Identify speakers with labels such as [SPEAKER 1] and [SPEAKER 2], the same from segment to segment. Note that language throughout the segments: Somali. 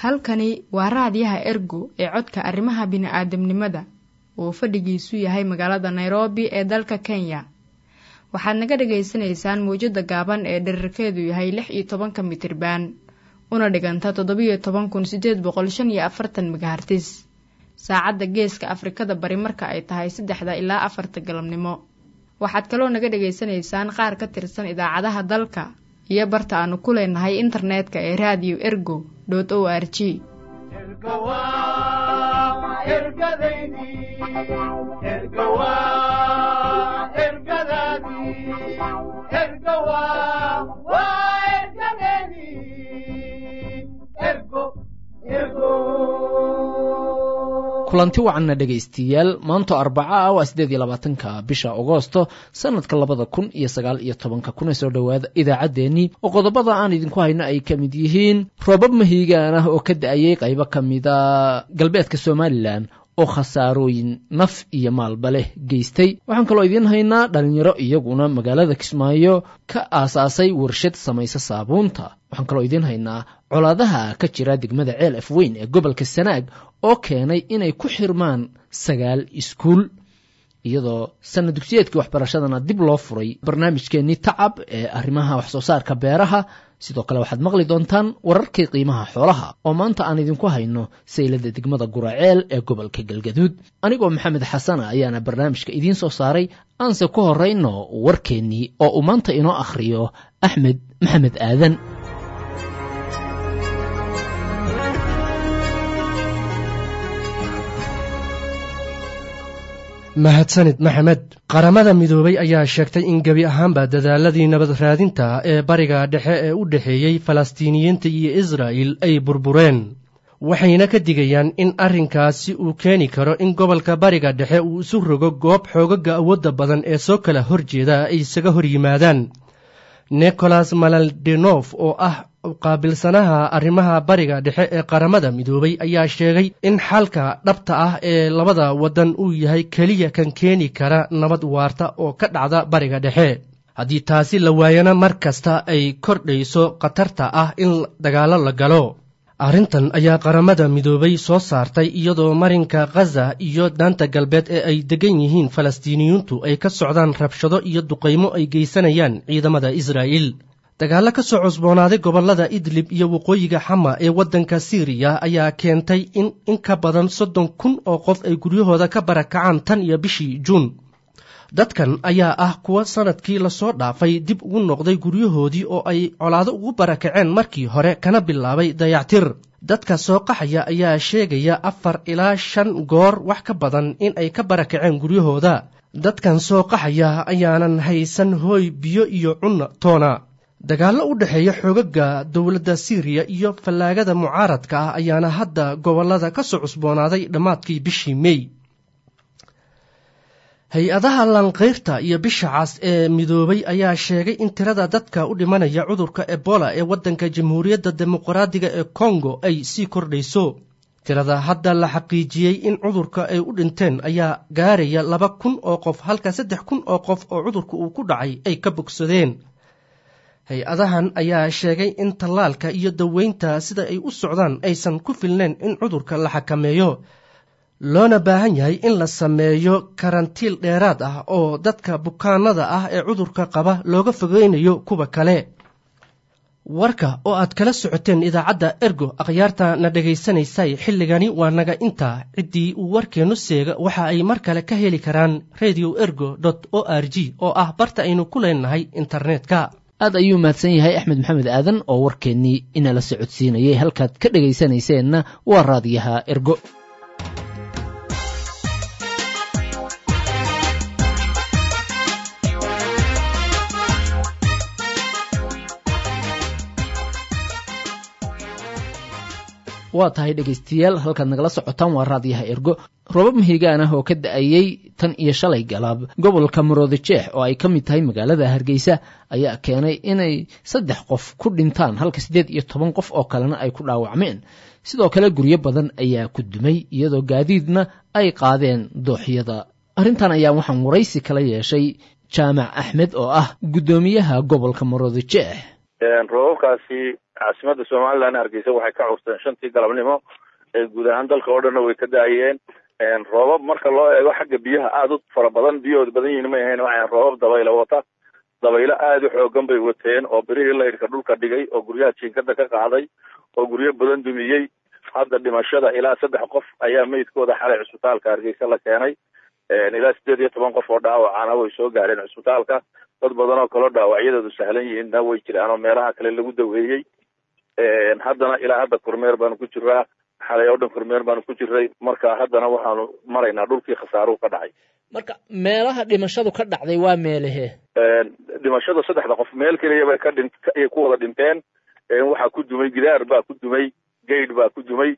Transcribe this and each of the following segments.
[SPEAKER 1] halkani waa raadiyaha Ergo ee codka arrimaha bini'aadamnimada oo fadhigiisu yahay magaalada Nairobi ee dalka Kenya. Waxaad naga dhageysanaysaan muujada gaaban ee dhererkeedu yahay 16 mitir-baan una dhiganta 17,845 megahertz. Saacadda Geeska Afrikada Bari marka ay tahay 3 ilaa 4 galabnimo. Waxaad kaloo naga dhageysanaysaan qaar ka tirsan idaacadaha dalka iyo barta aanu ku leenahay internetka ee radio ergo.org.
[SPEAKER 2] kulanti wacanna dhegaystiyaal maanta Arbaca ah waa 28 bisha Agoosto sanadka 2019 kuna soo dhawaada idaacadeeni oo qodobada aan idinku hayno ay kamid yihiin roobab mahiigaan ah oo ka da'ayay qaybo kamida galbeedka Soomaaliland oo khasaarooyin naf iyo maalba leh geystay. Waxaan kaloo idin haynaa dhalinyaro iyaguna magaalada Kismaayo ka aasaasay warshad samaysa saabuunta. Waxaan kaloo idin haynaa colaadaha ka jira degmada Ceel Afweyn ee gobolka Sanaag oo keenay inay ku xirmaan 9 iskuul iyadoo sanad dugsiyeedkii waxbarashadana dib loo furay barnaamijkeennii tacab ee arrimaha wax soo saarka beeraha. sidoo kale waxaad maqli doontaan wararkii qiimaha xoolaha oo maanta aan idinku hayno saylada degmada Guraceel ee gobolka Galgaduud. anigoo Maxamed Xasan ayaana barnaamijka idiin soo saaray aanse ku horeyno warkeennii oo uu maanta inoo akhriyo Axmed Maxamed Aadan.
[SPEAKER 3] mahadsanid Maxamed. qaramada midoobay ayaa sheegtay in gabi ahaanba dadaaladii nabad raadinta ee bariga dhexe ee u dhaxeeyay Falastiiniyiinta iyo Israa'iil ay burbureen, waxayna ka digayaan in arrinkaasi uu keeni karo in gobolka bariga dhexe uu isu rogo goob xoogaga awoodda badan ee soo kala horjeeda ay isaga hor yimaadaan. Nicholas Malaldenov oo ah qaabilsanaha arrimaha bariga dhexe ee qaramada midoobay ayaa sheegay in xalka dhabta ah ee labada wadan uu yahay kaliya kan keeni kara nabad waarta oo ka dhacda bariga dhexe. haddii taasi la waayana mar kasta ay kordhayso khatarta ah in dagaalo la galo. arrintan ayaa qaramada midoobay soo saartay iyadoo marinka Gaza iyo daanta galbeed ee ay degan yihiin Falastiiniyiintu ay ka socdaan rabshado iyo duqeymo ay geysanayaan ciidamada Israa'iil. dagaalo ka soo cusboonaaday gobolada Idlib iyo waqooyiga Xama ee waddanka Syria ayaa keentay in ka badan 30,000 oo qof ay guryahooda ka barakacaan tan iyo bishii Juun. dadkan ayaa ah kuwa sanadkii la soo dhaafay dib ugu noqday guryahoodii oo ay colaado ugu barakaceen markii hore kana bilaabay dayactir. dadka soo qaxaya ayaa sheegaya 4 ilaa 5 goor wax ka badan in ay ka barakaceen guryahooda. dadkan soo qaxaya ayaanan haysan hooy, biyo iyo cunno toona. dagaallo u dhaxeeya xoogaga dowladda Syria iyo fallaagada mucaaradka ah ayaana hadda gobolada ka soo cusboonaaday dhammaadkii bishii May. hay-adaha lanqeyrta iyo bisha cas ee midoobay ayaa sheegay in tirada dadka u dhimanaya cudurka Ebola ee waddanka Jamhuuriyadda Dimuqraadiga ee Congo ay sii kordhayso. tirada hadda la xaqiijiyey in cudurka ay u dhinteen ayaa gaaraya 2,000 oo qof halka 3,000 oo qof oo cudurka uu ku dhacay ay ka bogsadeen. hay-adahan ayaa sheegay in tallaalka iyo daweynta sida ay u socdaan aysan ku filnayn in cudurka la xakameeyo, loona baahan yahay in la sameeyo karantiil dheeraad ah oo dadka bukaanada ah ee cudurka qaba looga fogeynayo kuwa kale. warka oo aad kala socoteen idaacadda Ergo akhyaarta na dhageysanaysay xilligani waa naga intaa. ciddii uu warkeenu seega waxa ay mar kale ka heli karaan radioergo.org oo ah barta aynu ku leenahay internetka.
[SPEAKER 2] aad ayuu mahadsan yahay Axmed Maxamed Aadan oo warkeennii inala socodsiinayay. halkaad ka dhagaysanayseena waa raadiyaha Ergo. waa tahay dhegaystayaal halkaad nagala socotaan waa raadiyaha Ergo. roobab mahiigaan ah oo ka da'ayay tan iyo shalay galab gobolka Maroodijeex oo ay ka mid tahay magaalada Hargeysa ayaa keenay inay 3 qof ku dhintaan halka 18 qof oo kalena ay ku dhaawacmeen. sidoo kale guryo badan ayaa ku dumay iyadoo gaadiidna ay qaadeen dooxyada. arrintan ayaa waxaan waraysi kala yeeshay Jaamac Axmed oo ah gudoomiyaha gobolka Maroodijeex.
[SPEAKER 4] roobabkaasi caasimadda Soomaaliland Hargeysa waxay ka curteen 5tii galabnimo guud ahaan dalka oo dhan way ka daayeen roobab marka loo eego xagga biyaha aad u fara badan biyooda badan yihiin ma ahayn waxay roobab dabaylo wata dabaylo aad u xoogan bay wateen oo birihii laydhka dhulka dhigay oo guryaha jiinkada ka qaaday oo guryo badan dumiyey hadda dhimashada ilaa 3 qof ayaa meydkooda xalay cusbitaalka Hargeysa la keenay ilaa 18 qof oo dhaawacana way soo gaareen cusbitaalka dad badan oo kala dhaawacyadoodu sahlan yihiin way jiraan oo meelaha kale lagu daweeyay haddana ilaa hadda kormeer baan ku jiraa xalay oo dhan kormeer baan ku jiray marka haddana waxaanu maraynaa dhulkii khasaaruhu ka dhacay
[SPEAKER 2] marka meelaha dhimashadu ka dhacday waa meelahe
[SPEAKER 4] dhimashada 3 qof meel kaliya bay ka dhintay ku wada dhinteen waxa ku dumay gidaar baa ku dumay geed baa ku dumay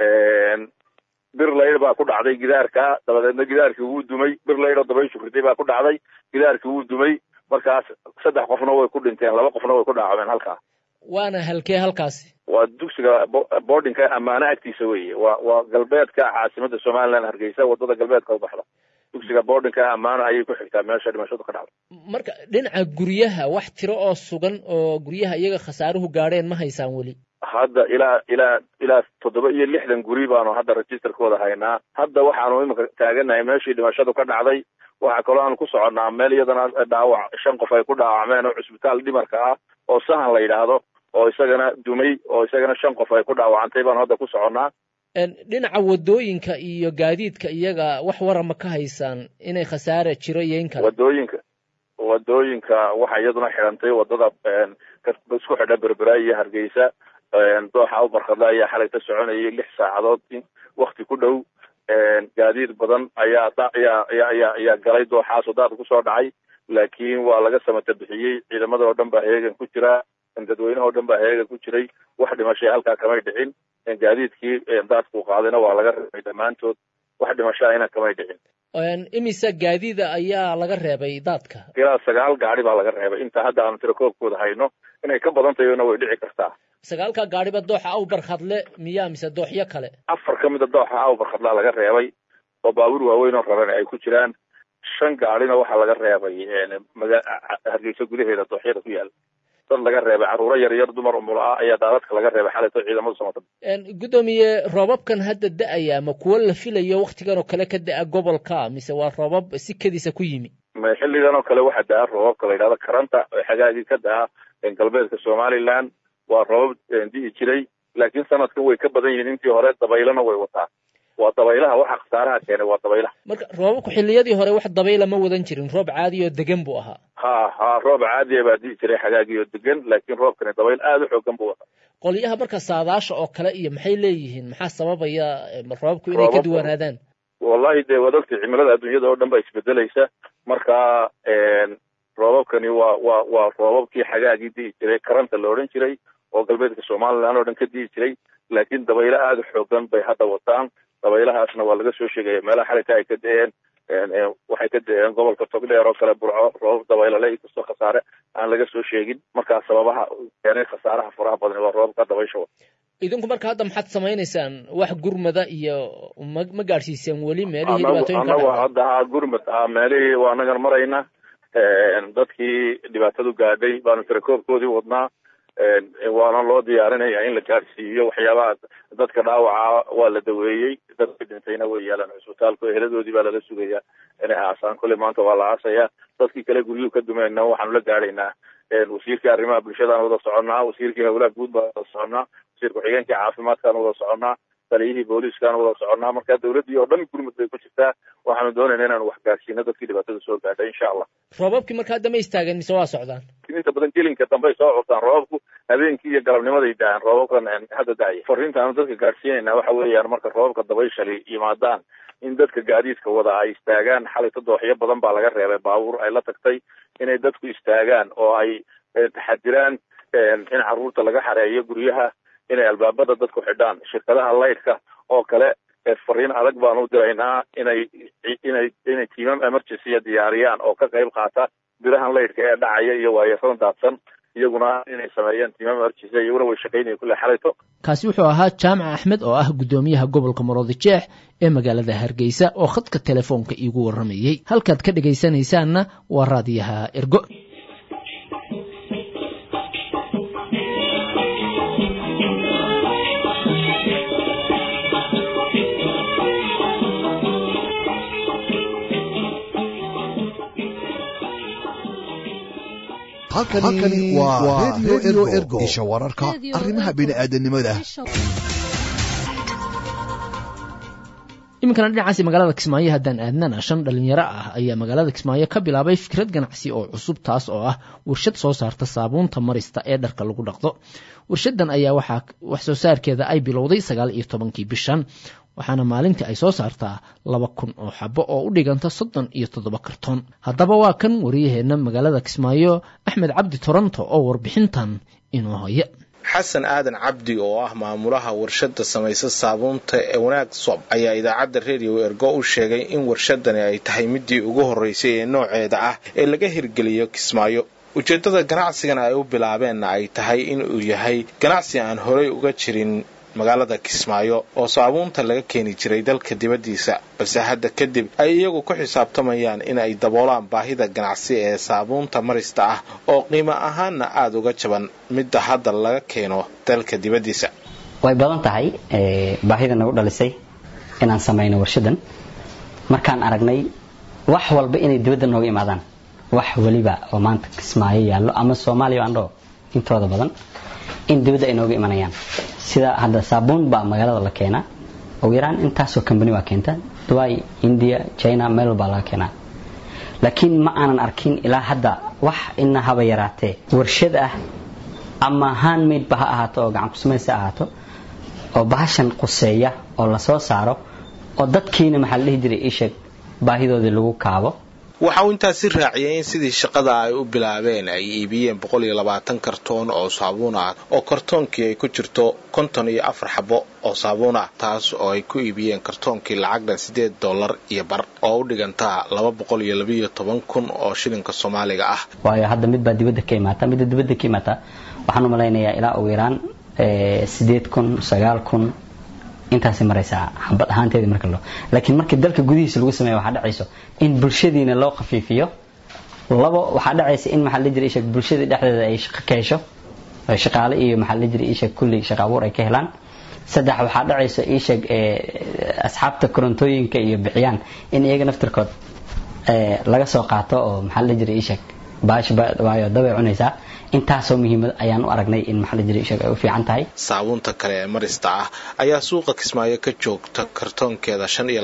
[SPEAKER 4] bir leeyr baa ku dhacday gidaarka dabadeedna gidaarkii wuu dumay bir leeyr oo dabayshu ritay baa ku dhacday gidaarkii wuu dumay markaas 3 qofna way ku dhinteen 2 qofna way ku dhaawaceen halkaa
[SPEAKER 2] waana halkee halkaasi
[SPEAKER 4] waa dugsiga boardingka amaana agtiisa weeye waa galbeedka caasimadda Soomaaliland Hargeysa wadada galbeedka u baxda dugsiga boardingka amaana ayay ku xigtaa meesha dhimashadu ka dhacday
[SPEAKER 2] marka dhinaca guryaha wax tiro oo sugan oo guryaha iyaga khasaaruhu gaareen ma haysaan wali
[SPEAKER 4] hadda ilaa 760 guri baanu hadda registerkooda haynaa hadda waxaanu imika taaganahay meeshii dhimashadu ka dhacday waxa kale aan ku soconaa meel iyadana dhaawac 5 qof ay ku dhaawacmeen oo cusbitaal dhimarka ah oo sahan la yiraahdo oo isagana dumay oo isagana 5 qof ay ku dhaawacantay baan hadda ku soconaa
[SPEAKER 2] dhinaca wadooyinka iyo gaadiidka iyaga wax warama ka haysaan inay khasaare jiro iyo in kale
[SPEAKER 4] wadooyinka waxa iyaduna xirantay wadada isku xidha Berbera iyo Hargeysa dooxa u barkada ayaa xalay ka soconayay 6 saacadood waqti ku dhow gaadiid badan ayaa galay dooxaas oo daad ku soo dhacay laakiin waa laga samata bixiyay ciidamada oo dhan baa heegan ku jira dadweynaha oo dhan baa heegan ku jiray wax dhimashay halka kamay dhicin gaadiidkii daadku qaadayna waa laga reebay dhamaantood wax dhimashay ina kamay dhicin
[SPEAKER 2] imisa gaadiida ayaa laga reebay daadka
[SPEAKER 4] ilaa 9 gaari baa laga reebay inta hadda aan tirakoobkooda hayno inay ka badan tahay way dhici kartaa
[SPEAKER 2] 9 gaariba dooxa aw barkhadle miyaa mise dooxyo kale
[SPEAKER 4] 4 kamid ah dooxa aw barkhadla laga reebay oo baabuur waaweyn oo raran ay ku jiraan 5 gaarina waxa laga reebay Hargeysa gudaheeda dooxyada ku yaal dad laga reebay caruur yar yar dumar umul ah ayaa daadadka laga reebay xalayto ciidamada Soomaaliya
[SPEAKER 2] gudoomiye roobabkan hadda da'aya ma kuwa la filayo waqtigan oo kale ka da'a gobolka mise waa roobab si kadiisa ku yimi
[SPEAKER 4] ma xilligan oo kale waxa da'a roobabka la yiraahdo karanta oo xagaagii ka da'a galbeedka Soomaaliland waa roobab dii jiray laakiin sanadkan way ka badan yihiin intii hore dabaylana way wataa waa dabaylaha waxa khasaaraha keenay waa dabaylaha
[SPEAKER 2] marka roobabku xilliyadii hore wax dabayla ma wadan jirin roob caadi oo degan buu ahaa
[SPEAKER 4] roob caadi baa dii jiray xagaagii oo degan laakiin roobkani dabayl aad u xoogan buu wataa
[SPEAKER 2] qoliyaha marka saadaasha oo kale iyo maxay leeyihiin maxaa sababaya roobku inay ka duwanaadaan
[SPEAKER 4] wallahi de wadagta cimilada adduunyada oo dhan baa isbedelaysa marka roobabkani waa roobabkii xagaagii dii jiray karanta la oran jiray oo galbeedka Soomaaliland oo dhan ka dii jiray laakiin dabaylaha aad u xoogan bay hadda wataan dabaylahaasna waa laga soo sheegay meelaha xalay ay ka deen waxay ka deen gobolka Togdheer oo kale burco roob dabaylale iyo khasaare aan laga soo sheegin marka sababaha keenay khasaaraha faraha badan waa roobka dabaysha
[SPEAKER 2] idinku marka hadda maxaad sameeynaysan wax gurmada iyo ma gaarsiiseen wali meelihii dhibaatooyinka
[SPEAKER 4] hadda gurmad meelihii waa naga marayna dadkii dhibaatadu gaadhay baanu tirakoobkoodii wadnaa waana loo diyaarinayaa in la gaarsiiyo waxyaabaha dadka dhaawaca waa la daweeyey dadka dhintayna way yaalaan cusbitaalka eheladoodii baa lala sugayaa inay aasaan kule maanta waa la aasayaa dadkii kale guryuhu ka dumayna waxaanu la gaadhaynaa wasiirkii arrimaha bulshadaan wada soconnaa wasiirkii howlaha guud baan wada soconnaa wasiir ku-xigeenkii caafimaadkaan wada soconnaa taliyihii booliiskaan wada soconnaa marka dawladdii oo dhan gurmud bay ku jirtaa waxaanu doonaynaa inaanu wax gaarsiino dadkii dhibaatada soo gaadhay insha Allah
[SPEAKER 2] roobabkii marka hadda ma istaageen mise waa socdaan
[SPEAKER 4] inta badan gelinka dambe soo curtaan roobabku habeenkii iyo galabnimaday daan roobabkan hadda daaya fariintaanu dadka gaarsiinayna waxa weeyaan marka roobabka dabayshali yimaadaan in dadka gaadiidka wada ay istaagaan xalayta dooxyo badan baa laga reebay baabuur ay la tagtay inay dadku istaagaan oo ay taxadiraan in caruurta laga xareeyo guryaha inay albaabada dadku xidhaan shirkadaha laydhka oo kale fariin adag baan u diraynaa inay tiimam emergency diyaariyaan oo ka qayb qaata birahan laydhka ee dhacaya iyo waayeerada daadsan iyaguna inay sameeyaan tiimam emergency iyaguna way shaqaynayaan kulli xalayto
[SPEAKER 2] kaasi wuxuu ahaa Jaamac Axmed oo ah gudoomiyaha gobolka Maroodijeex ee magaalada Hargeysa oo khadka telefoonka iigu waramayay halkaad ka dhageysanaysaanna waa raadiyaha Ergo
[SPEAKER 5] halkani waa Radio Ergo isha wararka arrimaha bini'aadanimada.
[SPEAKER 2] iminkana dhinacaasi magaalada Kismaayo haddaan aadnana 5 dhalinyaro ah ayaa magaalada Kismaayo ka bilaabay fikrad ganacsi oo cusub taas oo ah warshad soo saarta saabuunta marista ee dharka lagu dhaqdo. warshadan ayaa wax soo saarkeeda ay bilowday 19 bishan waxaana maalintii ay soo saartaa 2,000 oo xabo oo u dhiganta 37 kartoon. haddaba waa kan wariyaheena magaalada Kismaayo Axmed Cabdi Toronto oo warbixintan inoo haya.
[SPEAKER 6] xasan aadan cabdi oo ah maamulaha warshada samaysa saabuunta ee wanaag sob ayaa idaacadda Radio Ergo u sheegay in warshadani ay tahay midii ugu horeysay ee nooceeda ah ee laga hirgeliyo Kismaayo. ujeedada ganacsigan ay u bilaabeen ay tahay in uu yahay ganacsi aan horey uga jirin magaalada Kismaayo oo saabuunta laga keeni jiray dalka dibadiisa balse hadda kadib ay iyagu ku xisaabtamayaan in ay daboolaan baahida ganacsi ee saabuunta marista ah oo qiimo ahaanna aad uga jaban midda hadda laga keeno dalka dibadiisa.
[SPEAKER 7] way badan tahay baahida nagu dhalisay inaan sameeyno warshadan markaan aragnay wax walba inay dibadda nooga imaadaan wax waliba oo maanta Kismaayo yaallo ama Soomaaliya andho intooda badan in dibadda ay nooga imanayaan sida hadda saabuun baa magaalada la keenaa oo yaraan intaasoo company waa keenta Dubai, India, China meel baa la keenaa laakiin ma aanan arkin ilaa hadda wax inna haba yaraatee warshad ah ama handmade ba ha ahaato oo gacan ku samaysa ahaato oo bahashan quseeya oo la soo saaro oo dadkiina maxaa la dhihi jiray ishag baahidoodii lagu kaabo.
[SPEAKER 6] waxa uu intaasi raaciyay in sidii shaqada ay u bilaabeen ay iibiyeen 120 kartoon oo saabuun ah oo kartoonkii ay ku jirto 54 xabo oo saabuun ah taas oo ay ku iibiyeen kartoonkii lacagda $8 iyo bar oo u dhiganta 212,000 oo shilinka Soomaaliga ah.
[SPEAKER 7] waayo hadda mid baa dibadda ka imaata waxaan u maleynayaa ilaa ugu yaraan 8,000 9,000 intaas maraysa xabad ahaanteedii marka laakiin markii dalka gudihiisa lagu sameeyo waxa dhacayso in bulshadiina loo qafiifiyo labo waxa dhacaysa in maxaa la jiray bulshada dhexdeeda ay shaqo ka hesho shaqaale iyo maxaa la jiray kulli shaqo abuur ay ka helaan saddex waxa dhacaysa asxaabta korontooyinka iyo bixiyaan in iyaga naftirkood laga soo qaato oo maxaa la jiray baash waayo dabay cunaysa intaasoo muhiimad ayaan u aragnay in maxaa la jiray ay u fiican tahay.
[SPEAKER 6] saabuunta kale ee marista ah ayaa suuqa Kismaayo ka joogta kartoonkeeda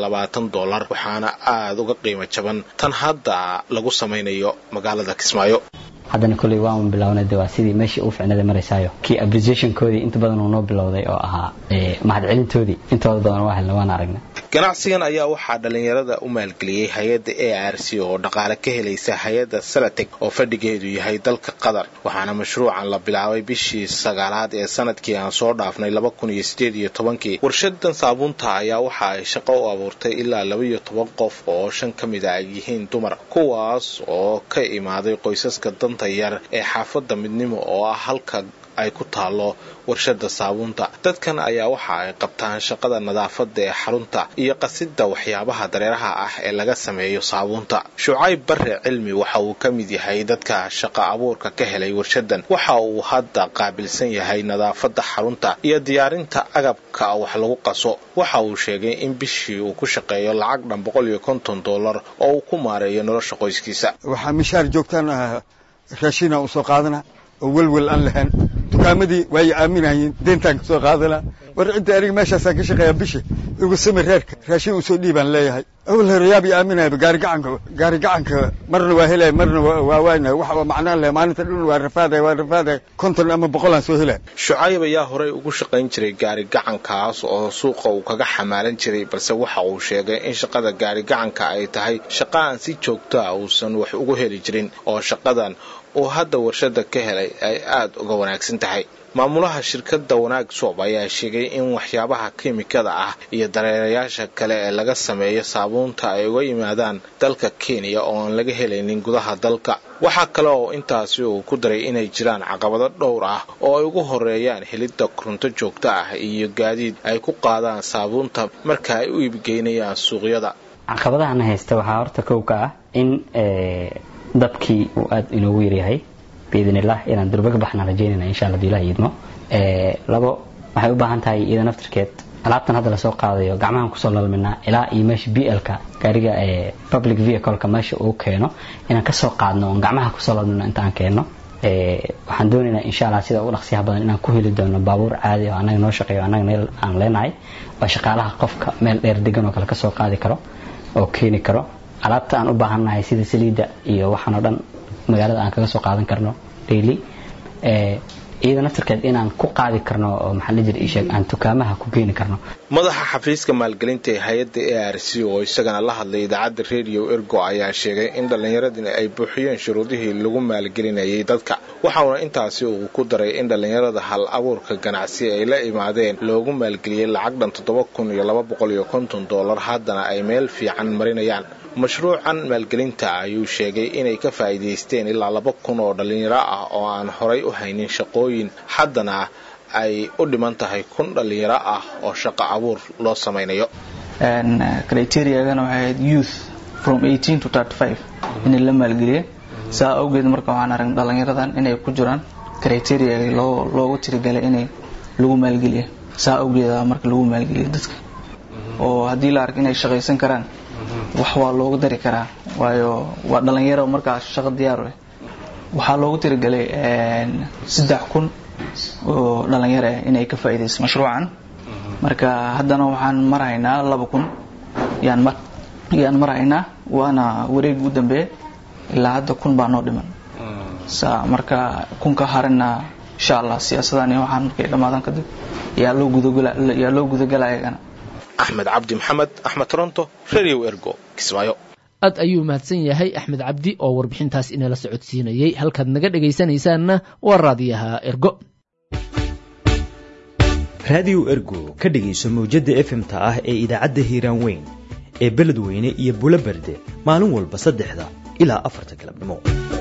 [SPEAKER 6] $25 waxaana aad uga qiimo jaban tan hadda lagu sameynayo magaalada Kismaayo.
[SPEAKER 7] haddana kulli waan bilownay waa sidii meeshii uu ficnaaday maraysayo kii appreciation-koodii inta badan uu noo bilowday oo ahaa mahadcelintoodii intooda badan waa helnay waan aragnay.
[SPEAKER 6] ganacsigan ayaa waxaa dhalinyarada u maalgeliyay hay'adda ARC oo dhaqaale ka helaysa hay'adda Salatek oo fadhigeedu yahay dalka Qatar waxaana mashruucan la bilaabay bishii 9aad ee sanadkii aan soo dhaafnay 2018 warshadan saabuunta ayaa waxa ay shaqo u abuurtay ilaa 12 qof oo 5 kamid ah yihiin dumar kuwaas oo ka imaaday qoysaska danta yar ee xaafadda Midnimo oo ah halka ay ku taalo warshada saabuunta. dadkan ayaa waxa ay qabtaan shaqada nadaafadda ee xarunta iyo qasidda waxyaabaha dareeraha ah ee laga sameeyo saabuunta. Shucayb Barre Cilmi waxa uu ka mid yahay dadka shaqo abuurka ka helay warshadan waxa uu hadda qaabilsan yahay nadaafadda xarunta iyo diyaarinta agabka wax lagu qaso. waxa uu sheegay in bishii uu ku shaqeeyo lacag dhan $150 oo uu ku maareeyo nolosha qoyskiisa.
[SPEAKER 8] waxa mishaar joogtaan raashina u soo qaadana oo walwal aan lahayn dukaamadii way aaminayeen deentaan ka soo qaadana war inta ariga meeshaas ka shaqeeya bishi ugu samir reerka raashin u soo dhiibaan leeyahay awal reeyaab aaminay gaari gacanka marna waa helay marna waa waana waxa macnaa leh maalinta dhan waa rafaaday konton ama 100 aan soo helay.
[SPEAKER 6] Shucayb ayaa horey ugu shaqayn jiray gaari gacankaas oo suuqa uu kaga xamaalan jiray balse waxa uu sheegay in shaqada gaari gacanka ay tahay shaqo aan si joogto ah uusan wax ugu heli jirin oo shaqadan oo hadda warshada ka helay ay aad uga wanaagsan tahay. maamulaha shirkadda wanaag soob ayaa sheegay in waxyaabaha kiimikada ah iyo dareerayaasha kale ee laga sameeyo saabuunta ay uga yimaadaan dalka Kenya oo aan laga helaynin gudaha dalka. waxa kale oo intaasi uu ku daray inay jiraan caqabado dhowr ah oo ay ugu horeeyaan helidda koronto joogto ah iyo gaadiid ay ku qaadaan saabuunta marka ay u iibgeynayaan suuqyada.
[SPEAKER 7] caqabadahan haysta waxaa horta kowka ah in dadkii uu aad inoogu yaryahay biidnillah inaan durbaga baxna rajeynayna insha Allah billahi idmo labo waxay u baahan tahay iyada naftirkeed alaabtan hadda la soo qaadayo gacmahan ku soo lalmina ilaa iyo meesha BL-ka gaariga public vehicle-ka meesha uu keeno inaan ka soo qaadno oo gacmaha ku soo lalmina inta aan keeno waxaan doonaynaa insha Allah sida ugu dhaqsiyaha badan inaan ku heli doono baabuur caadi oo anaga noo shaqeeyo anaga meel aan leenahay oo shaqaalaha qofka meel dheer degan oo kale ka soo qaadi karo oo keeni karo alaabta aan u baahannahay sida saliida iyo waxaan oo dhan magaalada aan kaga soo qaadan karno daily iyada naftirkeed inaan ku qaadi karno oo maxaa la jira isheeg aan dukaamaha ku keeni karno
[SPEAKER 6] madaxa xafiiska maalgelinta ee hay'adda ARC oo isagana la hadlay idaacadda Radio Ergo ayaa sheegay in dhalinyaradina ay buuxiyeen shuruudihii lagu maalgelinayay dadka waxaana intaasi uu ku daray in dhalinyarada hal abuurka ganacsi ay la imaadeen loogu maalgeliyay lacag dhan $7,250 haddana ay meel fiican marinayaan mashruucan maalgelinta ayuu sheegay inay ka faa'iideysteen ilaa 2,000 oo dhalinyaro ah oo aan horay u haynin shaqooyin haddana ay u dhiman tahay 1,000 dhalinyaro ah oo shaqo abuur loo samaynayo
[SPEAKER 9] criteria-gana waxay youth from 18 to 35 in la maalgeliyo saa awgeed marka waxaan aragnay dhalinyaradan inay ku jiraan criteria loogu tirigalay inay lagu maalgeliyo saa awgeed marka lagu maalgeliyo dadka oo hadii la arko inay shaqaysan karaan wax waa loogu dari karaa waayo waa dhalinyaro marka shaqo diyaar ah waxa loogu tirigalay 3,000 oo dhalinyaro inay ka faa'iideyso mashruucan marka haddana waxaan maraynaa 2,000 yaan maraynaa waana wareeg u dambeeyay ilaa hadda 1,000 baa noo dhiman marka 1,000 ka harina insha Allah siyaasadani waxaan markay dhamaadan kadib yaa loo gudagalayaa
[SPEAKER 6] Ahmed Abdi Mohamed Ahmed Toronto Radio Ergo Kismaayo
[SPEAKER 2] aad ayuu mahadsan yahay Ahmed Abdi oo warbixintaas inala socodsiinayay halkaad naga dhageysanaysaanna waa raadiyaha Ergo
[SPEAKER 10] Radio Ergo ka dhageyso mowjada FM-ta ah ee idaacadda Hiiraan Weyn ee Beledweyne iyo Bulaberde maalin walba 3 ilaa 4 galabnimo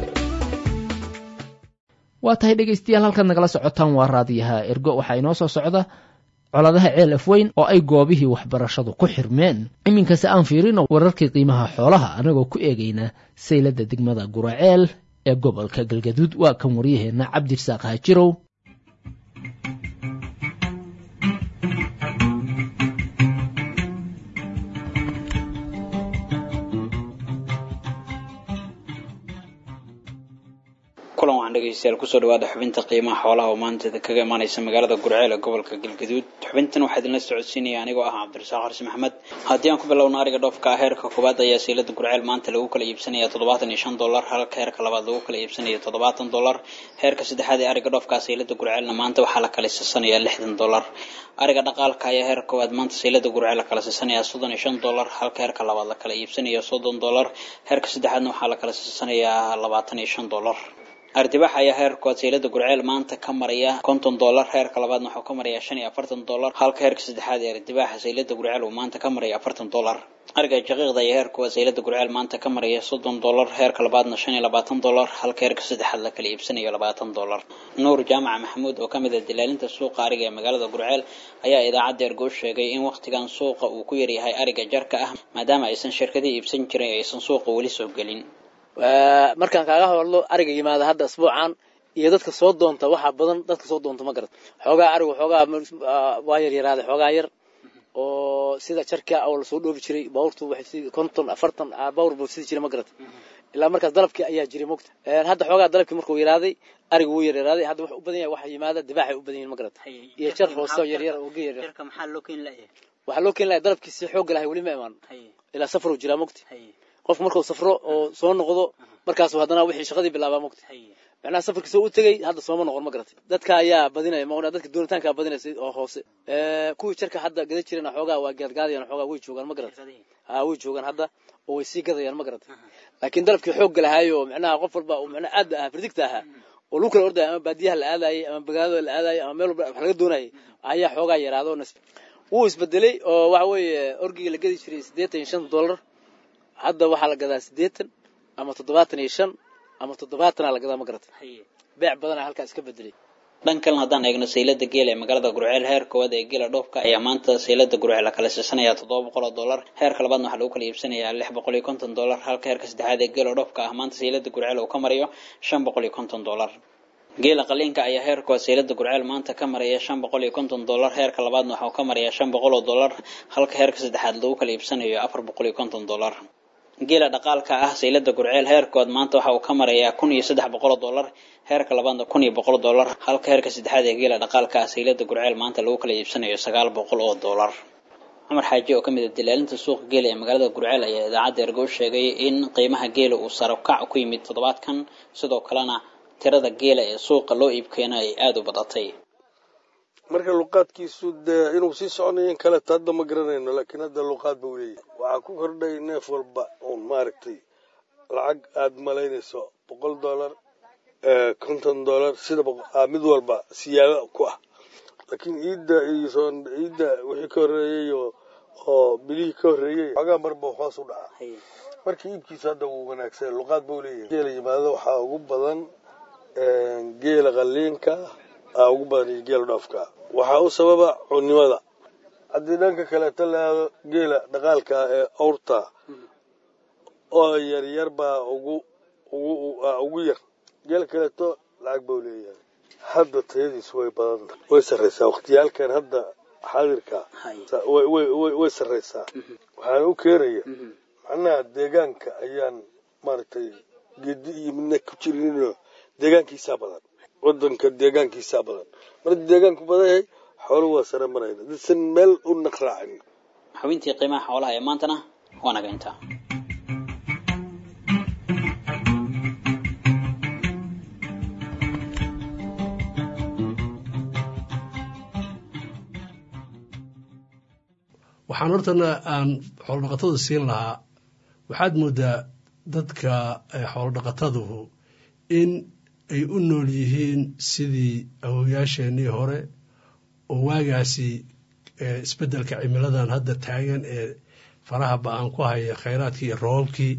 [SPEAKER 2] waa tahay dhageystayaal halkaad nagala socotaan waa raadiyaha Ergo waxa inoo soo socda coladaha ceel afweyn oo ay goobihii waxbarashadu ku xirmeen iminkase aan fiirino wararkii qiimaha xoolaha anagoo ku eegayna saylada degmada Guraceel ee gobolka Galgaduud waa kan wariyaheena Cabdirasaaq Haajirow
[SPEAKER 11] kulan waxaan dhageystayaal kusoo dhawaada xubinta qiimaha xoolaha oo maanta kaga imaanaysa magaalada Gurceel ee gobolka Galgaduud xubintan waxaa idinla socodsiinaya anigoo ah Cabdirasaaq Xarsi Maxamed haddii aan ku bilowno ariga dhoofka heerka koobaad ayaa saylada Gurceel maanta lagu kala iibsanayaa $75 halka heerka labaad lagu kala iibsanayo $70 heerka saddexaad ee ariga dhoofka saylada Gurceelna maanta waxaa la kala siisanayaa $60 ariga dhaqaalka ayaa heerka koobaad maanta saylada Gurceel la kala siisanayaa $35 halka heerka labaad la kala iibsanayo $30 heerka saddexaadna waxaa la kala siisanayaa $25 ardibax ayaa heerka saylada Gurceel maanta ka maraya $50 heerka labaadna waxa ka maraya $45 halka heerka saddexaad ee ardibaxa saylada Gurceel uu maanta ka maraya $40 ariga jaqiiqda ayaa heerka saylada Gurceel maanta ka maraya $30 heerka labaadna $25 halka heerka saddexaad la kala iibsanayo $20 Nuur Jaamac Maxamuud oo kamid ah dilaalinta suuqa ariga ee magaalada Gurceel ayaa idaacadda Ergo sheegay in waqtigan suuqa uu ku yar yahay ariga jarka ah maadaama aysan shirkadii iibsan jirin aysan suuqa wali soo galin
[SPEAKER 12] markaan kaaga hadlo ariga yimaada hadda asbuucan iyo dadka soo doonta waxa badan dadka soo doonta ma garad xogaa arigu xogaa waa yaraaday xogaa yar oo sida jarka oo la soo dhoobi jiray bawrtu waxay 50 40 bawr buu sida jiray ma garad ilaa markaas dalabkii ayaa jiray moogta hadda xogaa dalabkii markuu yaraaday arigu wuu yaraaday hadda wax u badan yahay waxa yimaada dibaaxay u badan yihiin ma garad iyo jar hoose yar yar oo geeyay
[SPEAKER 11] jarka maxaa loo keen laayay
[SPEAKER 12] waxa loo keen laayay dalabkiisa xoog lahay wali ma imaan ilaa safar uu jira moogta qof markuu safro oo soo noqdo markaas hadana wixii shaqadii bilaabaa moogta macna safarkiisa uu tagay hadda soo ma noqon ma garatay dadka ayaa badinaya ma dadka doonitaanka badinaysa oo hoose kuwii jarka hadda gada jireen xogaa waa gaadgaadayaan xogaa way joogan ma garatay way joogan hadda oo way sii gadayaan ma garatay laakiin dalabkii xoog galahaayo macnaha qof walba oo macna aad ah firdigta ah oo lagu kala orday ama baadiyaha la aadayay ama bagaado la aadayay ama meel wax laga doonayay ayaa xogaa yaraado nasb wuu isbedelay oo waxa weeye orgiga la gadi jiray $85 hadda waxa la gadaa 80 ama 75 ama 70 la gadaa ma garatay beec badan halka iska bedelay
[SPEAKER 11] dhankan haddaan eegno saylada geel ee magaalada Gurceel heerkooda ee geela dhoofka ayaa maanta saylada Gurceel la kala siisanayaa $700 heerka labaadna waxa lagu kala iibsanayaa $650 halka heerka saddexaad ee geela dhoofka ah maanta saylada Gurceel uu ka marayo $550 geela qaliinka ayaa heerkooda saylada Gurceel maanta ka maraya $550 heerka labaadna waxa uu ka maraya $500 halka heerka saddexaad lagu kala iibsanayo $450 geela dhaqaalka ah saylada Gurceel heerkood maanta waxa uu ka marayaa $1,300 heerka labaadna $1,100 halka heerka saddexaad ee geela dhaqaalka ah saylada Gurceel maanta lagu kala iibsanayo $900. Umar Xaaji oo kamid ah dilaalinta suuqa geela ee magaalada Gurceel ayaa idaacadda Ergo sheegay in qiimaha geela uu sare u kac ku yimid toddobaadkan sidoo kalena tirada geela ee suuqa loo iib keenay ay aad u badatay.
[SPEAKER 13] marka luqaadkiisu inuu sii soconayo in kale hadda ma garanayno laakiin hadda luqaad buu leeyahay waxa ku kordhay neef walba oo maaragtay lacag aad malaynayso $100 $50 sida mid walba siyaado ku ah laakiin iida wixii ka horeeyay oo bilihii ka horeeyay xogaa marba hoos u dhaca markii iibkiisa hadda wuu wanaagsan luqaad buu leeyahay geela yimaado waxaa ugu badan geela qaliinka ugu badan geela dhoofka waxa uu sababa cunimada haddii dhanka kale talaado geela dhaqaalka ee awrta oo yar baa ugu yar geel kale to lacag buu leeyahay hadda tayadiisu way badan way sareysaa waqtiyaalkan hadda xaadirka way sareysaa waxaan u keenaya macnaha deegaanka ayaan maaragtay geedi iyo midna ku jirin deegaankiisa badan wadanka deegaankiisa badan marka deegaanku badan yahay xooluhu waa sare marayna dadsan meel u naqraacin
[SPEAKER 11] xubintii qiimaha xoolaha ee maantana waa naga intaa
[SPEAKER 14] waxaan hortana aan xoolo dhaqatada siin lahaa waxaad moodaa dadka xoolo dhaqataduhu in ay u nool yihiin sidii awoowayaasheenii hore oo waagaasi isbeddelka cimiladan hadda taagan ee faraha ba-aan ku haya khayraadkii iyo roobabkii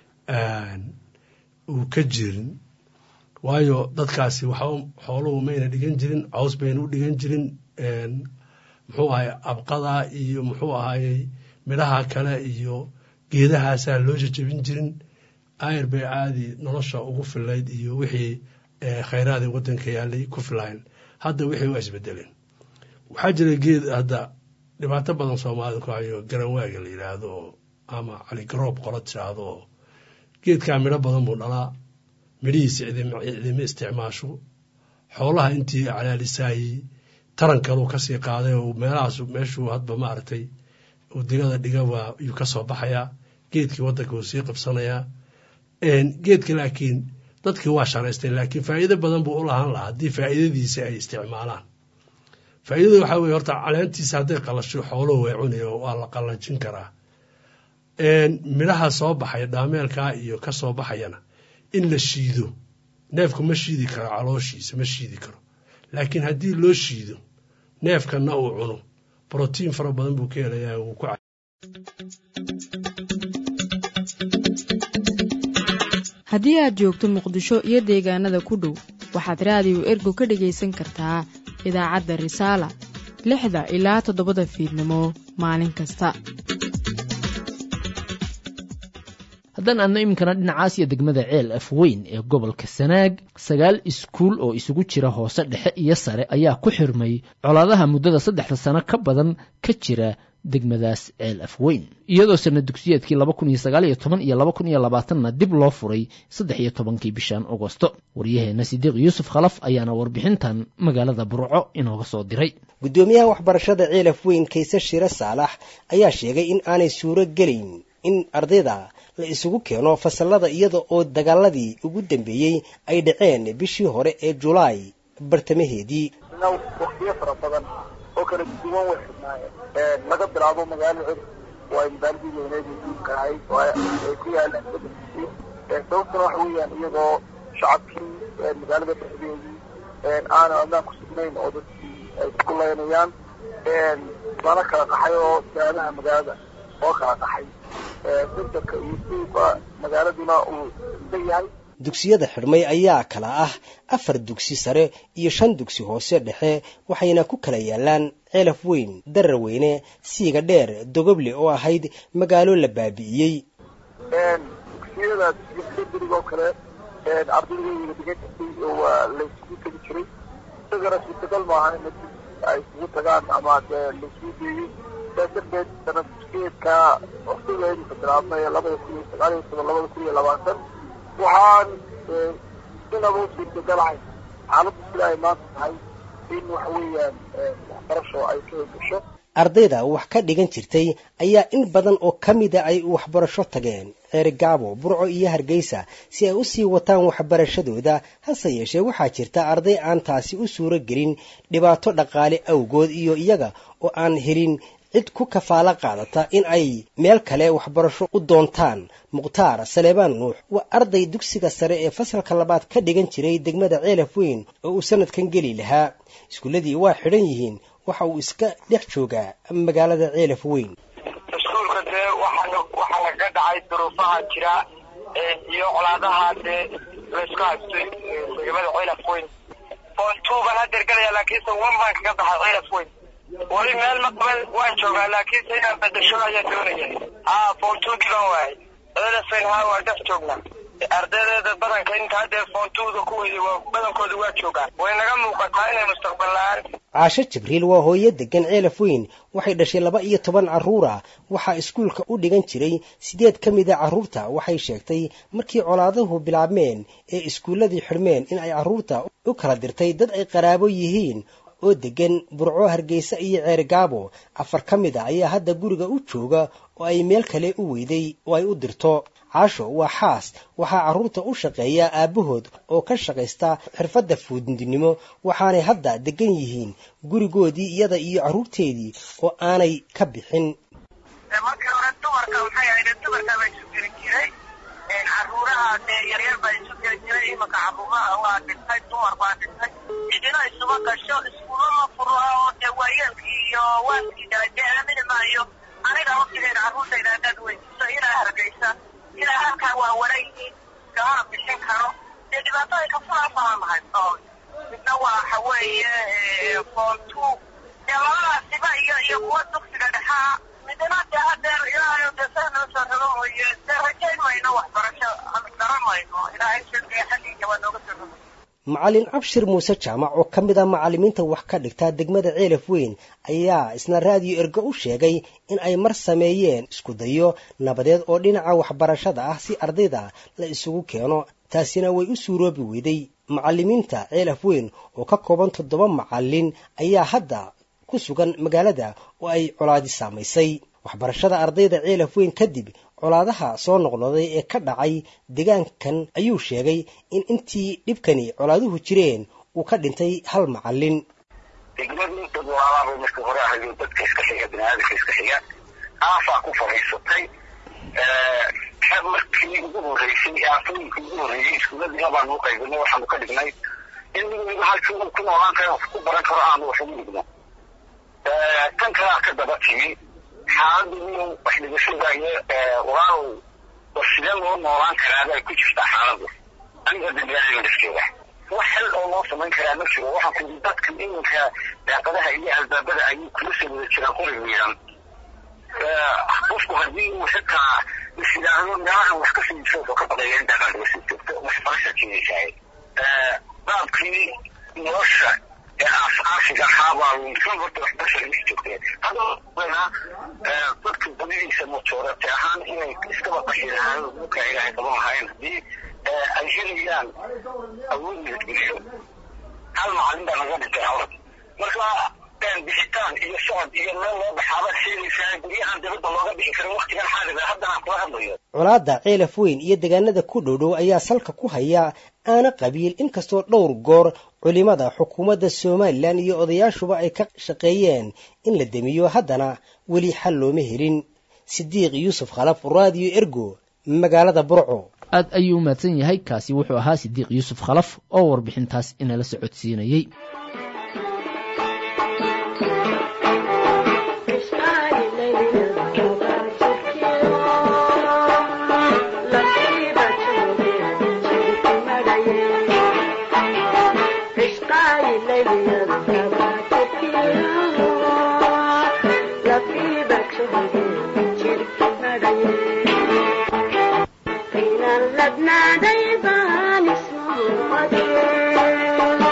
[SPEAKER 14] uu ka jirin waayo dadkaasi xooluhu mayna dhigan jirin caws bayna u dhigan jirin muxuu ahay abqada iyo muxuu ahayey midhaha kale iyo geedahaasaa loo jajabin jirin ayr bay caadi nolosha ugu filayd iyo wixii khayraadii waddanka yaalay ku filayn hadda wixii waa isbedeleen waxaa jira geed hadda dhibaato badan soomaalida ku hayo garanwaaga la yidhaahdo ama caligaroob qola tiraahdo geedkaa midho badan buu dhalaa midhihiisa cidima isticmaasho xoolaha intii calaalisaayey taran kaluu kasii qaaday oo meelahaas meeshuu hadba maaragtay uu digada dhigaba yuu ka soo baxayaa geedkii waddanka uu sii qabsanayaa geedka laakiin dadkii waa sharaysteen laakiin faa'iido badan buu u lahaan lahaa haddii faa'iidadiisa ay isticmaalaan faa'iidada waxaa weye horta caleentiisa hadday qalasho xooluhu way cunaya waa la qallanjin karaa midhaha soo baxaya dhaameelkaa iyo ka soo baxayana in la shiido neefku ma shiidi karo calooshiisa ma shiidi karo laakiin haddii loo shiido neefkana uu cuno brotiin fara badan buu ka helayaa wuu ku
[SPEAKER 1] haddii aad joogto muqdisho iyo deegaanada ku dhow waxaad raadiyo ergo ka dhegaysan kartaa idaacadda risaala 6 ilaa 7 fiidnimo maalin kasta
[SPEAKER 2] haddaan aadno iminkana dhinacaas iyo degmada ceel afweyn ee gobolka sanaag 9 iskuul oo isugu jira hoose dhexe iyo sare ayaa ku xirmay colaadaha muddada 3 sano ka badan ka jira degmadaas ceel afweyn iyadoo sanad dugsiyeedkii 2019 iyo 2020na dib loo furay 13 bishan Agoosto wariyaheena Sidiiq Yuusuf Khalaf ayaana warbixintan magaalada Burco inooga soo diray
[SPEAKER 15] gudoomiyaha waxbarashada ceel afweyn Kayse Shire Saalax ayaa sheegay in aanay suuro gelin in ardayda la isugu keeno fasalada iyada oo dagaaladii ugu dambeeyay ay dhaceen bishii hore ee July bartamaheedii
[SPEAKER 16] waqtiyo fara badan oo kala duwan laga bilaabo magaalada waa magaaladii weyneed kaay oo ku yaalaan sababtuna waxa weeyaan iyadoo shacabkii magaalada dhexdeedii aan ammaan ku sugnayn oo dadkii ay ku leynayaan lana kala qaxay oo daadaha magaalada oo kala qaxay dadka iyo suuqa magaaladuna uu leeyahay
[SPEAKER 15] dugsiyada xidhmay ayaa kala ah 4 dugsi sare iyo 5 dugsi hoose dhexe waxayna ku kala yaalaan ceel afweyn Daraweyne Siiga Dheer Dogoble oo ahayd magaalo la baabi'iyay
[SPEAKER 16] dugsiyada dugsiga kale ardayda digagtay oo la isku tagi jiray sidoo suurtagal ma aha in ay isku tagaan ama la isku geeyo darteed sanadkeedka waqtigeedu ka bilaabmay 2019 waxaan inaba u suurtagalahay xaaladdu sida ay maanta tahay in waxa weeyaan waxbarasho ay ka gasho.
[SPEAKER 15] ardayda wax ka dhigan jirtay ayaa in badan oo ka mid ah ay waxbarasho tageen Ceerigaabo, Burco iyo Hargeysa si ay u sii wataan waxbarashadooda. hase yeeshee waxaa jirta arday aan taasi u suuro gelin dhibaato dhaqaale awgood iyo iyaga oo aan helin cid ku kafaala qaadata in ay meel kale waxbarasho u doontaan. Mukhtaar Saleebaan Nuux waa arday dugsiga sare ee fasalka labaad ka dhigan jiray degmada Ceelaf Weyn oo uu sanadkan geli lahaa. iskuuladii waa xidhan yihiin, waxa uu iska dhex joogaa magaalada Ceelaf Weyn.
[SPEAKER 17] iskuulka dee waxaa laga dhacay duruufaha jira iyo colaadaha dee laysku haystay degmada Ceelaf Weyn. foontuuban haddeer galaya laakiinse wanbaan kaga baxay Ceelaf Weyn. wali meel maqbal waan joogaa laakiinse inaan bedesho ayaan doonaya. foontuugii baan waayay. Ceelaf Weyn waan dhex joognaa. ardayda badanka intaa dee foontuuda ku weyday badankooda waa joogaan. way naga muuqataa inay mustaqbal la'aan.
[SPEAKER 15] Caasho Jibriil waa hooyo degan Ceelaf Weyn. waxay dhashay 12 carruur ah. waxaa iskuulka u dhigan jiray 8 ka mid ah carruurta. waxay sheegtay markii colaaduhu bilaabmeen ee iskuuladii xirmeen in ay carruurta u kala dirtay dad ay qaraabo yihiin oo degan Burco, Hargeysa iyo Ceerigaabo. 4 ka mid ah ayaa hadda guriga u jooga oo ay meel kale u weyday oo ay u dirto. Caasho waa xaas, waxaa carruurta u shaqeeya aabahood oo ka shaqaysta xirfadda fuudinimo. waxaanay hadda degan yihiin gurigoodii iyada iyo carruurteedii oo aanay ka bixin.
[SPEAKER 17] markii hore dumarka waxay ahayd dumarka bay isu geli jiray carruuraha yaryar baa isu geli jiray. imanka carruuraha waa dhintay, dumar baa dhintay. cidina isuba gasho iskuulo ma furo oo dee waayeelkii iyo waaskii dee aamini maayo. aniga waqtigeeda carruurtayda haddaad weydiiso ilaa Hargeysa ilaa halkaa waa warayhiin kamana bixin karo. dee dhibaatada ka furaasaa nahay. midna waxa weeye foontu dee labadaasiba iyo kuwa dugsiga dhexaa midna dee hadeer ilaahayo dee sahnoo soo rabo mooye dee rajayn mayno waxbarasho garan mayno. ilaahay shirkiga xaggiisa waa nooga soo rabo.
[SPEAKER 15] Macallin Abshir Muuse Jaamac oo ka mid ah macallimiinta wax ka dhigta degmada Ceelaf Weyn ayaa isna raadiyo Ergo u sheegay in ay mar sameeyeen isku dayo nabadeed oo dhinaca waxbarashada ah si ardayda la isugu keeno. taasina way u suuroobi weyday. macallimiinta Ceelaf Weyn oo ka kooban 7 macallin ayaa hadda ku sugan magaalada oo ay colaadi saamaysay. waxbarashada ardayda Ceelaf Weyn kadib colaadaha soo noqnoqday ee ka dhacay deegaankan ayuu sheegay in intii dhibkani colaaduhu jireen uu ka dhintay 1 macallin.
[SPEAKER 17] degmadii dad walaalaha markii hore ahayd dadka iska xiga bini'aadamka iska xiga aafaa ku fadhiisatay. markii ugu horeysay aafooyinkii ugu horeeyay iskuuladii baan u qaybinay. waxaanu ka dhignay in midweyne halkii uu ku noolaan karo ku baran karo aanu wax ugu dhigno. tan kalaa ka daba timi xaaladdu wax dhigashadaayo walaalow sidee loo noolaan karaa ay ku jirtaa xaaladdu. aniga dadweynaha dhifkeeda wax xal oo loo samayn karaa ma jiro. waxaan ku dadka iminka daaqadaha iyo albaabada ayay kula soo wada jiraan qori miiran. qofku haddii uu xitaa isidhaahdo meelahan wax ka sii soo ka baqaya in daaqada laga sii joogto waxbarasha keenaysaa. baabkii nolosha aasiga ahaabaa lunsan horta waxbarasha laga sii joogtay. haddana dadka badidiisa majoorate ahaan inay iskaba qaxi lahaan dhulka ilaahay qaban lahayn haddii ay helayaan awood nabadgelyo. 1 macallin baa naga dhintay hawlad. marka bixitaan iyo socod iyo meel loo baxaabaad sheegaysaa guryahan dibadda looga bixi karin waqtigan xaadiga haddana kula hadlayo.
[SPEAKER 15] colaadda Ceelaf Weyn iyo deegaanada ku dhow ayaa salka ku haya aana qabiil. inkastoo dhowr goor culimada xukuumadda Soomaaliland iyo odayaashuba ay ka shaqeeyeen in la damiyo, haddana weli xal looma helin. Sidiiq Yuusuf Khalaf, raadiyo Ergo, magaalada Burco.
[SPEAKER 2] aad ayuu u mahadsan yahay. kaasi wuxuu ahaa Sidiiq Yuusuf Khalaf oo warbixintaas inala socodsiinayay.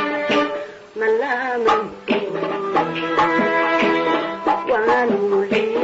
[SPEAKER 18] One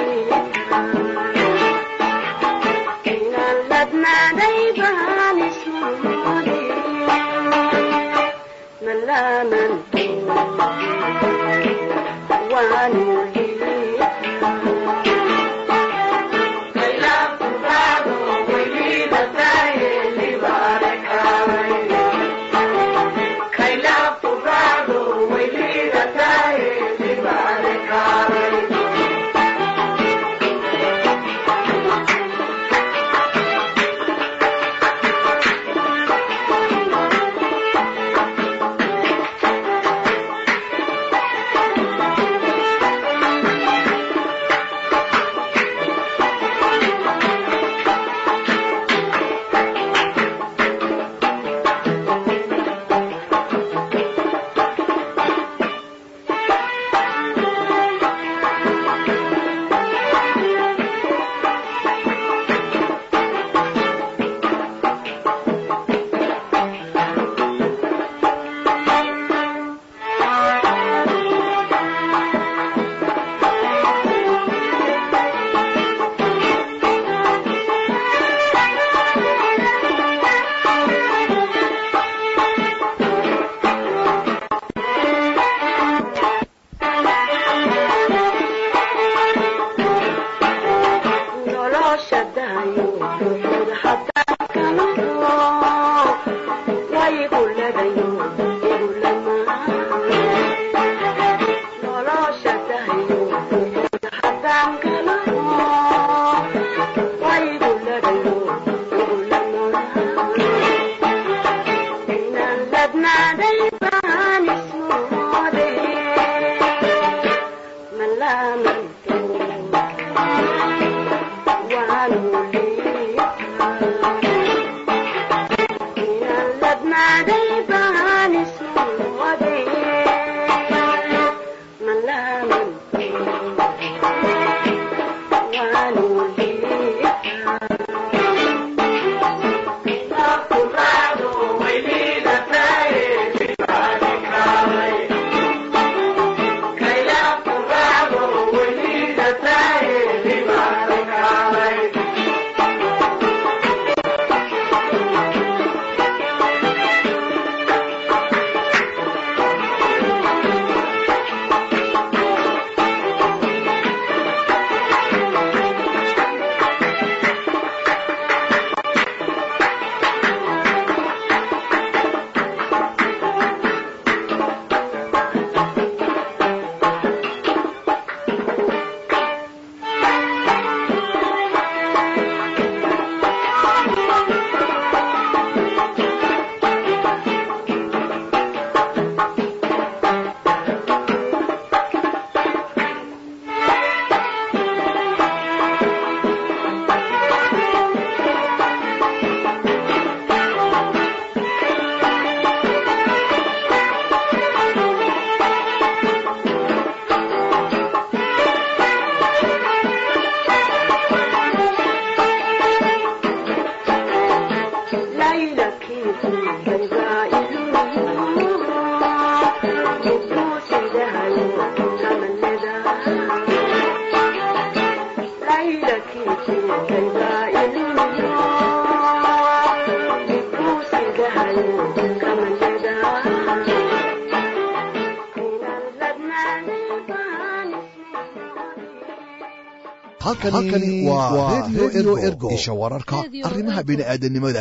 [SPEAKER 5] halkani waa radio ergo isha wararka arrimaha bini'aadanimada.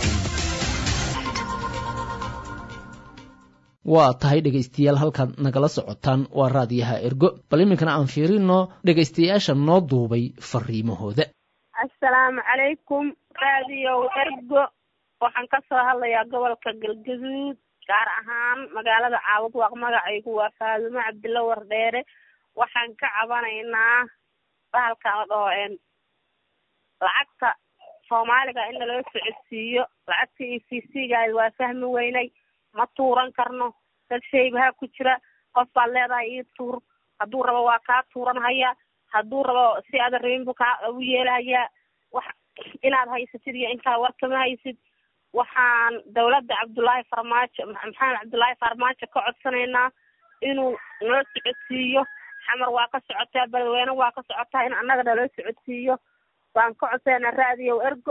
[SPEAKER 2] waa tahay dhegaystayaal halkaad nagala socotaan waa raadiyaha ergo bal iminkana aan fiirino dhegaystayaasha noo duubay fariimahooda.
[SPEAKER 18] assalaamu calaykum raadiyo ergo waxaan ka soo hadlayaa gobolka galgaduud gaar ahaan magaalada caawad waaq magacaygu waa faadumo cabdilla wardheere waxaan ka cabanaynaa bahalka oo lacagta Soomaaliga in loo socodsiiyo lacagta ECC-ga waa fahmi weynay ma tuuran karno dad shaybaha ku jira qof baa leedahay ii tuur hadduu rabo waa kaa tuuran haya hadduu rabo si aad reembu ka u yeelaya wax inaad haysatid iyo inta warkama haysid waxaan dawladda Cabdullaahi Farmaajo maxamed Cabdullaahi Farmaajo ka codsanaynaa inuu noo socodsiiyo xamar waa ka socotaa balweyne waa ka socotaa in annaga nala socodsiiyo waan ka codsanaa raadiyo ergo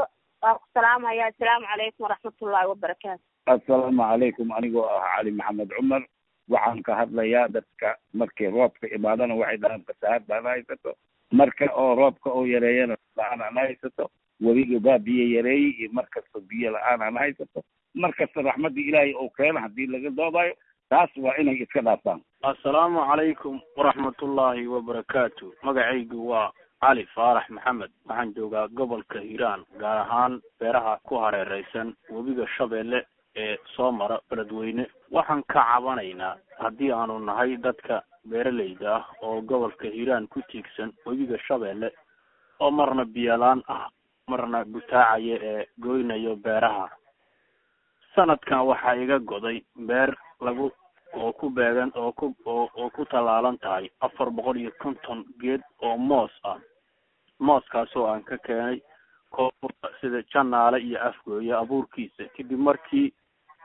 [SPEAKER 18] waa ku salaamaya. Assalaamu calaykum waraxmatullaahi wabarakaatu.
[SPEAKER 19] assalaamu calaykum, anigoo ah cali maxamed cumar. waxaan ka hadlayaa dadka markii roobka imaadana waxay dhahaan fasahaad baan haysato, marka oo roobka oo yareeyana la-aan aan haysato, webiga baa biyo yareeyey iyo markasta biyo la-aan aan haysato, markasta raxmadda ilaahay oo keena haddii laga doodayo taas waa inay iska dhaafaan.
[SPEAKER 20] assalaamu calaykum waraxmatullaahi wabarakaatu. magacaygu waa cali faarax maxamed. waxaan joogaa gobolka hiiraan, gaar ahaan beeraha ku hareereysan webiga shabeelle ee soo mara beledweyne. waxaan ka cabanaynaa haddii aanu nahay dadka beeraleyda ah oo gobolka hiiraan ku tiigsan webiga shabeelle oo marna biyalaan ah marna gutaacaya ee goynayo beeraha. sanadkan waxaa iga goday beer lagu oo ku beegan oo ku tallaalan tahay 450 geed oo moos ah. mooskaasoo aan ka keenay koonfurta sida janaale iyo afgooye abuurkiisa, kadib markii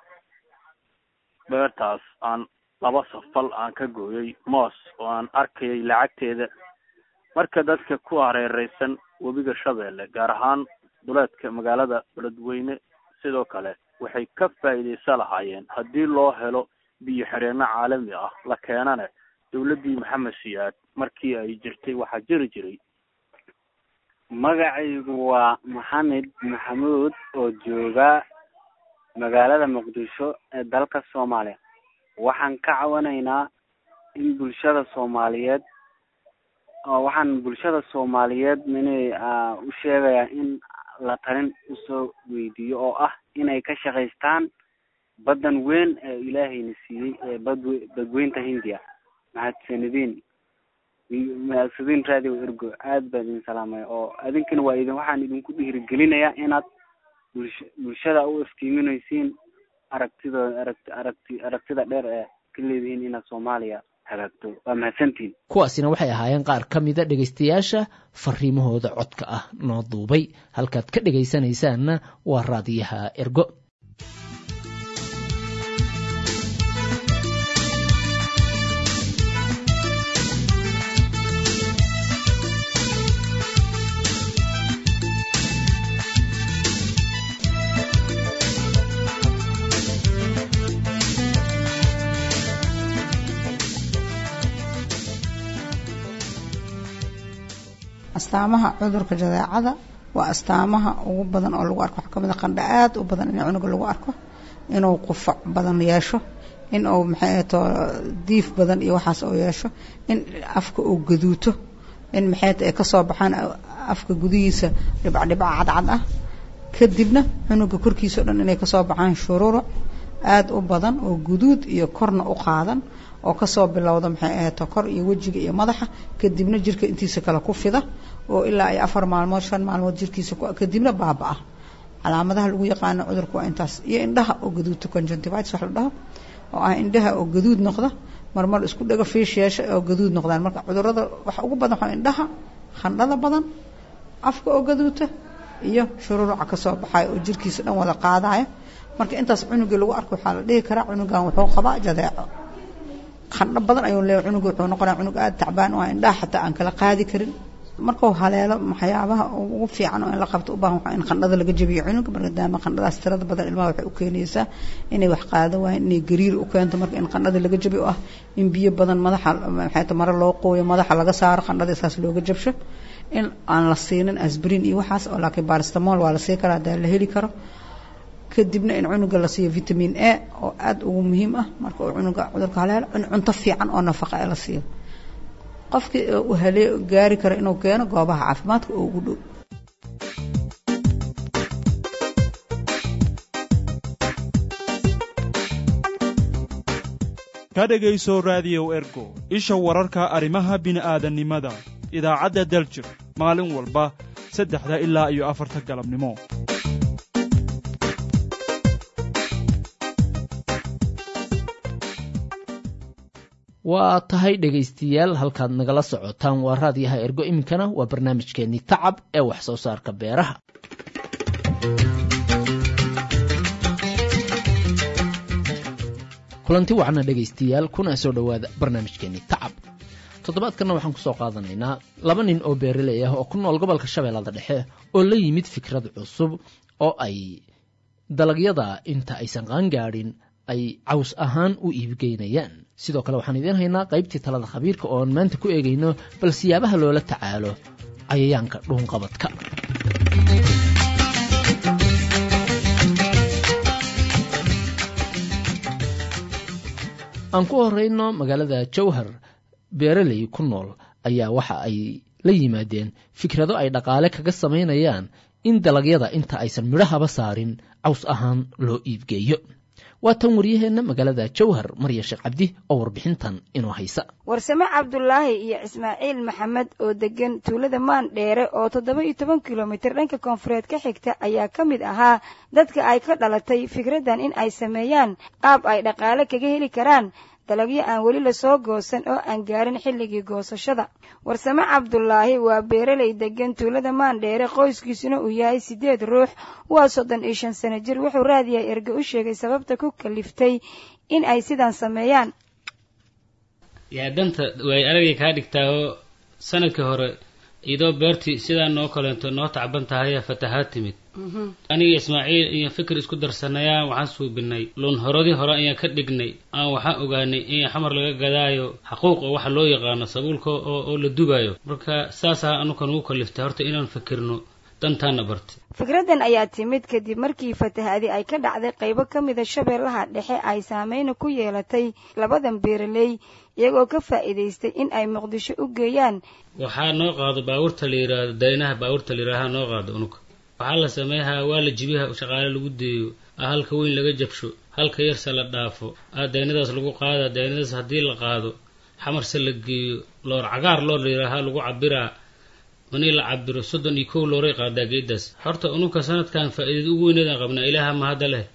[SPEAKER 20] beertaas aan 2 safal aan ka gooyay moos oo aan arkayay lacagteeda. marka dadka ku hareereysan webiga shabeelle gaar ahaan duleedka magaalada beledweyne sidoo kale waxay ka faa'iideysan lahaayeen haddii loo helo biyo xireenno caalami ah la keenana dowladdii maxamed siyaad markii ay jirtay waxaa jiri jiray.
[SPEAKER 21] magacaygu waa maxamed maxamuud oo jooga magaalada muqdisho ee dalka soomaaliya. waxaan ka cawanaynaa in bulshada soomaaliyeed inay u sheegayaan in la talin usoo weydiiyo oo ah inay ka shaqaystaan baddan weyn ee ilaahayna siiyey ee badweynta hindiya. mahadsanidin radio ergo, aad baan idin salaamaya. oo adinkana waxaan idinku dhiirigelinayaa inaad bulshada u iftiiminaysiin aragtida dheer ee ka leedihiin inaad Soomaaliya hagaagto. waa mahadsantiin.
[SPEAKER 2] kuwaasina waxay ahaayeen qaar ka mida dhegaystayaasha fariimahooda codka ah noo duubay. halkaad ka dhegaysanaysaanna waa raadiyaha ergo.
[SPEAKER 22] astaamaha cudurka jadeecada waa astaamaha ugu badan oo lagu arko. waxaa kamid ah qandho aad u badan in cunuga lagu arko, inuu qufac badan yeesho, inuu diif badan iyo waxaas oo yeesho, in afka uu gaduuto, in ay kasoo baxaan afka gudihiisa dhibcdhibca cadcad ah, kadibna cunuga korkiisa o dhan inay kasoo baxaan shuruuruc aad u badan oo guduud iyo korna u qaadan oo kasoo bilowda kor iyo wejiga iyo madaxa, kadibna jirka intiisa kale ku fida oo ilaa ay 4 maalmood 5 maalmood jirkiisa kadibna baabaa. calaamadaha lagu yaqaano cudurka waa intaas. iyo indhaha oo gaduudto conjunctivitis wax la dhaho oo ah indhaha oo gaduud noqda, marmar isku dhaga fiish yeesha oo gaduud noqdaan. marka cudurrada waxa ugu badan waa indhaha, khandhada badan, afka oo gaduuta iyo shururuca kasoo baxay oo jirkiisa dhan wada qaadaya. marka intaas cunuga lagu arko waxaa la dhihi karaa cunugan wuxuu qabaa jadeeco. qandho badan ayuu leeyahay cunuga, wuxuu noqonaa cunug aad tacbaan oo indhaha xataa aan kala qaadi karin. markuu haleelo waxyaabaha ugu fiican oo in la qabto u baahan waxaa in qandhada laga jabiyo cunuga, maadaama qandhadaas tirada badan ilmaha waxay u keenaysaa inay wax qaado waayeen, inay gariir u keento. marka in qandhada laga jabiyo ah in biyo badan madaxa maro loo qooyo, madaxa laga saaro, qandhada isaas looga jabsho. in aan la siinin aspirin iyo waxaas oo laakiin paracetamol waa la sii karaa hadaa la heli karo. kadibna in cunuga la siiyo vitamin A oo aad ugu muhiim ah marka uu cunuga cudurka haleelo. in cunto fiican oo nafaqo ah la siiyo. qofkii uu gaari karo inuu keeno goobaha caafimaadka oo ugu dhow.
[SPEAKER 23] ka dhegayso raadiyow ergo, isha wararka arrimaha bini'aadanimada. idaacadda daljir maalin walba 3 ilaa iyo 4 galabnimo.
[SPEAKER 2] waa tahay dhegaystayaal, halkaad nagala socotaan waa raadiyaha ergo. iminkana waa barnaamijkeennii tacab ee wax soo saarka beeraha. kulanti wacna dhegaystayaal, kuna soo dhowaada barnaamijkeennii tacab. toddobaadkanna waxaan ku soo qaadanaynaa 2 nin oo beeraley ah oo ku nool gobolka shabeellada dhexe oo la yimid fikrad cusub oo ay dalagyada inta aysan qaangaadhin ay caws ahaan u iibgeynayaan. sidoo kale waxaan idiin haynaa qaybtii talada khabiirka ooan maanta ku eegayno bal siyaabaha loola tacaalo cayayaanka dhuunqabadka. aan ku horeyno magaalada jowhar, beeraley ku nool ayaa waxa ay la yimaadeen fikrado ay dhaqaale kaga samaynayaan in dalagyada inta aysan midhahaba saarin caws ahaan loo iibgeeyo. waa tan waryaheenna magaalada jowhar marya sheekh cabdi oo warbixintan inoo haysa.
[SPEAKER 3] warsame cabdulaahi iyo ismaaciil maxamed oo degan tuulada maandheere oo 17 kilomitir dhanka koonfureed ka xigta ayaa ka mid ahaa dadka ay ka dhalatay fikraddan in ay sameeyaan qaab ay dhaqaale kaga heli karaan dalagyo aan weli la soo goosan oo aan gaarin xilligii goosashada. warsame cabdulaahi waa beeraley degan tuulada maandheere, qoyskiisuna uu yahay 8 ruux, waa 35 sano jir. wuxuu raadiyaa erge u sheegay sababta ku kaliftay in ay sidan sameeyaan.
[SPEAKER 4] yaa danta way aragay ka dhigtaa sanadkii hore idoo beertii sidaa noo kaleento noo tacban tahay fatahaad timid. aniga Ismaaciil iyo fikir isku darsanayaan waxaan suubinay loon horadii hore ayaan ka dhignay aan waxaan ogaanay in xamar laga gadaayo xaquuq oo wax loo yaqaano sabuulka oo la dubayo. marka saasa anukan ugu kaliftay horta inaan fikirno dantaana bartay.
[SPEAKER 3] fikraddan ayaa timid kadib markii fatahaadi ay ka dhacday qaybo ka mid ah Shabeellaha Dhexe ay saameyn ku yeelatay labadan beeraley iyagoo ka faa'iideystay in ay Muqdisho u geeyaan.
[SPEAKER 4] waxaa noo qaado baabuurta la yiraahdo daynaha baabuurta la yiraahdo noo qaado unuka. waxaa la sameeyaa waa la jibiha shaqaale lagu deeyo halka weyn laga jabsho halka yar la dhaafo daynadaas lagu qaada. daynadaas haddii la qaado xamar se la geeyo loor cagaar loo yiraahdo lagu cabiraa mani la cabiro 31 looray qaadaa geedaas. horta unuka sanadkan faa'iido ugu weyn aan qabnaa ilaaha ma hada leh.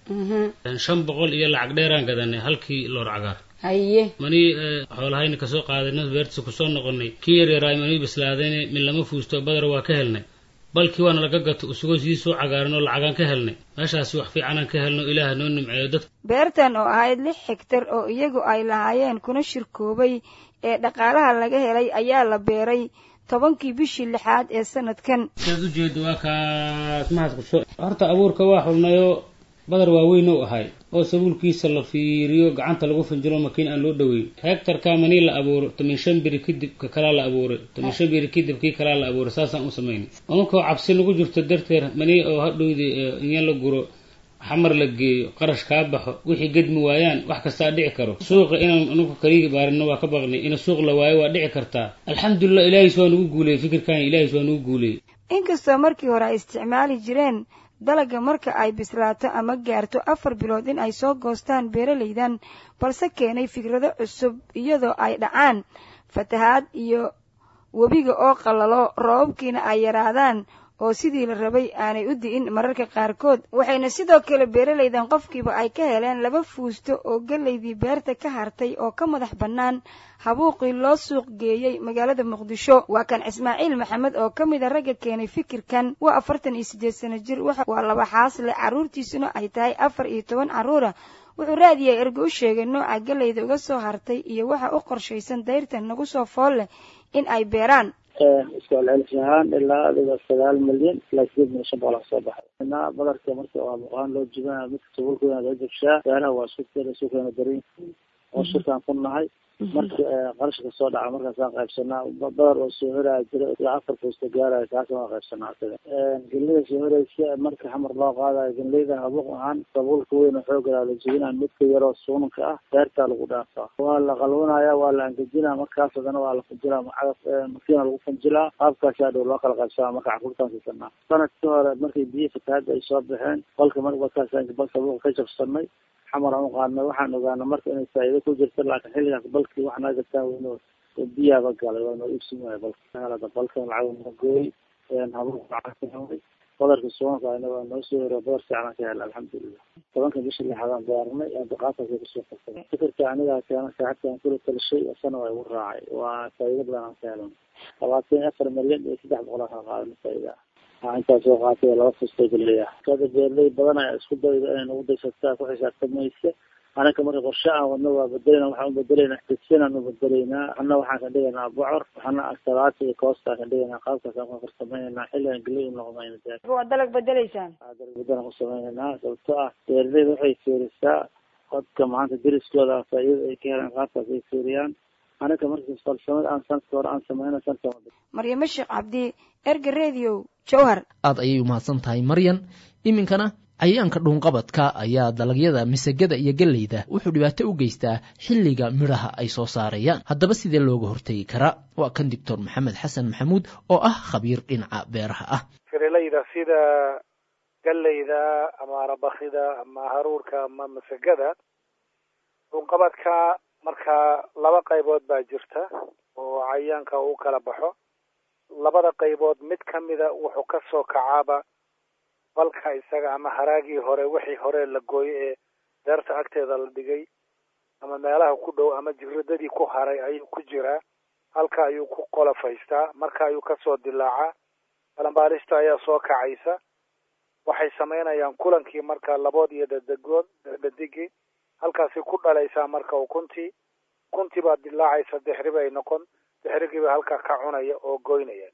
[SPEAKER 4] 500 iyo lacag dheeraan gadanay halkii loor cagaar.
[SPEAKER 3] haye
[SPEAKER 4] mani xoolahayna ka soo qaadanay beerta ku soo noqonay kii yareeray mani bislaadeen min lama fuusto badar waa ka helnay. balkii waana laga gato usugo sii soo cagaaran oo lacagan ka helnay. meeshaas wax fiican aan ka helno ilaaha noo nimceeyo dad.
[SPEAKER 3] beertan oo ahayd 6 hektar oo iyagu ay lahaayeen kuna shirkoobay ee dhaqaalaha laga helay ayaa la beeray 10kii bishii 6aad ee sanadkan.
[SPEAKER 4] sida u jeedo waa ka mahad ku soo horta abuurka waa xulnayo badar waa weyn oo ahay oo sabuulkiisa la fiiriyo gacanta lagu fanjiro makiin aan loo dhaweyn. hektarka mani la abuuro 15 biri kadib ka kala la abuuro 15 biri kadib kii kala la abuuro saasaan u sameeyay. anko cabsi lagu jirto darteed mani oo hadhowdi in la guro xamar la geeyo qarash ka baxo wixii gadmi waayaan wax kasta dhici karo. suuqa inaan anugu kaliya baarino waa ka baqnay in suuq la waayo waa dhici kartaa. alxamdulillah ilaahay soo nagu guulay fikirkan ilaahay soo nagu guulay.
[SPEAKER 3] inkastoo markii hore ay isticmaali jireen dalaga marka ay bislaato ama gaarto 4 bilood in ay soo goostaan beeraleydan, balse keenay fikrado cusub iyadoo ay dhacaan fatahaad iyo webiga oo qalalo, roobkiina ay yaraadaan oo sidii la rabay aanay u di'in mararka qaarkood. waxayna sidoo kale beeraleydan qofkiiba ay ka heleen 2 fuusto oo galeydii beerta ka hartay oo ka madax bannaan habuuqii loo suuq geeyey magaalada Muqdisho. waa kan Ismaaciil Maxamed oo ka mid ah ragga keenay fikirkan. waa 48 sano jir, waa 2 xaasle, caruurtiisuna ay tahay 14 caruura. wuxuu raadiyay ergo u sheegay nooca galeyda uga soo hartay iyo waxa u qorshaysan dayrtan nagu soo fool leh in ay beeraan.
[SPEAKER 8] isku celcelishaan ilaa 9 milyan ilaa 500 soo baxay. badarka marka waa muqaan loo jibaa mid sabuulkooda loo jabshaa. beeraha waa suuqeena darin oo shirkaan ku nahay. marka qarashka soo dhaca markaasaan qaybsanaa. badar oo soo horaa jira ilaa 4 fuusto gaaraya kaasna waa qaybsanaa asaga. galeyda soo horaysa marka xamar loo qaadayo galeyda habuuq ahaan sabuulka weyn oo xoog la jibinaa midka yar oo suunka ah beerta lagu dhaafaa. waa la qalwanaya waa la angajinaa markaas hadana waa la funjilaa makiina lagu funjilaa. qaabkaas aad loo kala qaybsanaa marka caruurtaan siisanaa. sanadkii hore markay biyo fatahaad ay soo baxeen balka markaas sabuulka ka jabsanay xamar aan qaadnay. waxaan ogaanay marka inay faa'iido ku jirto laakiin xilligaas balkii wax naga taa weyn oo biyaaba galay waa noo iibsimay balka lacag ma gooy habuuq lacag badarka suuqa ayna waa noo soo hore badar fiican ka helay alxamdulillah. 10 bishii 6aad beernay ee daqaadka ku soo qabtay. fikirka aniga keena saacadkan kula talshay asana way u raacay. waa faa'iido badan ka helay. 24 milyan iyo 300 ka qaadan faa'iido. inta soo qaatay 2 fuusto galey ah. kada beerley badan ay isku dayday inay ugu daysataa ku xisaabtamaysa anaka marka qorshe aan wadno waa bedeleyna waxaan u bedeleynaa xigsinaan u bedeleynaa anna waxaan ka dhigaynaa bocor waxaana asalaata iyo koostaan ka dhigaynaa qaabkaasaan ku farsamaynaynaa xilligan geley u noqonayna
[SPEAKER 3] waa dalag bedeleysaan
[SPEAKER 8] dalag bedelaan ku samaynaynaa sababtoo ah beeraleyda waxay fiirisaa qodka maanta deriskooda faa'iida ay ka helaan qaabkaas ay fiiriyaan anaka markii farsamada aan sanadka hore aan samayna sanadka
[SPEAKER 3] maryamo sheekh cabdi erga radio jowhar
[SPEAKER 2] aad ayay umahadsan tahay maryan iminkana cayayaanka dhuunqabadka ayaa dalagyada masagada iyo galleyda wuxuu dhibaato u geystaa xilliga midhaha ay soo saarayaan haddaba sidee looga hortegi karaa waa kan doctor maxamed xasan maxamuud oo ah khabiir dhinaca beeraha ah
[SPEAKER 6] fireleyda sida galleyda ama arabakida ama haruurka ama masagada dhuunqabadka marka laba qaybood baa jirta oo cayayaanka uu kala baxo labada qaybood mid kamida wuxuu ka soo kacaaba balka isaga ama haraagii hore wixii hore la gooyey ee beerta agteeda la dhigay ama meelaha ku dhow ama jiradadii ku haray ayuu ku jiraa halka ayuu ku qolafaystaa marka ayuu kasoo dilaacaa balanbaalista ayaa soo kacaysa waxay samaynayaan kulankii marka labood iyo dhadigii halkaasi ku dhalaysaa marka ukuntii baa dilaacaysa dixri bay noqon dixrigiiba halkaa ka cunaya oo goynaya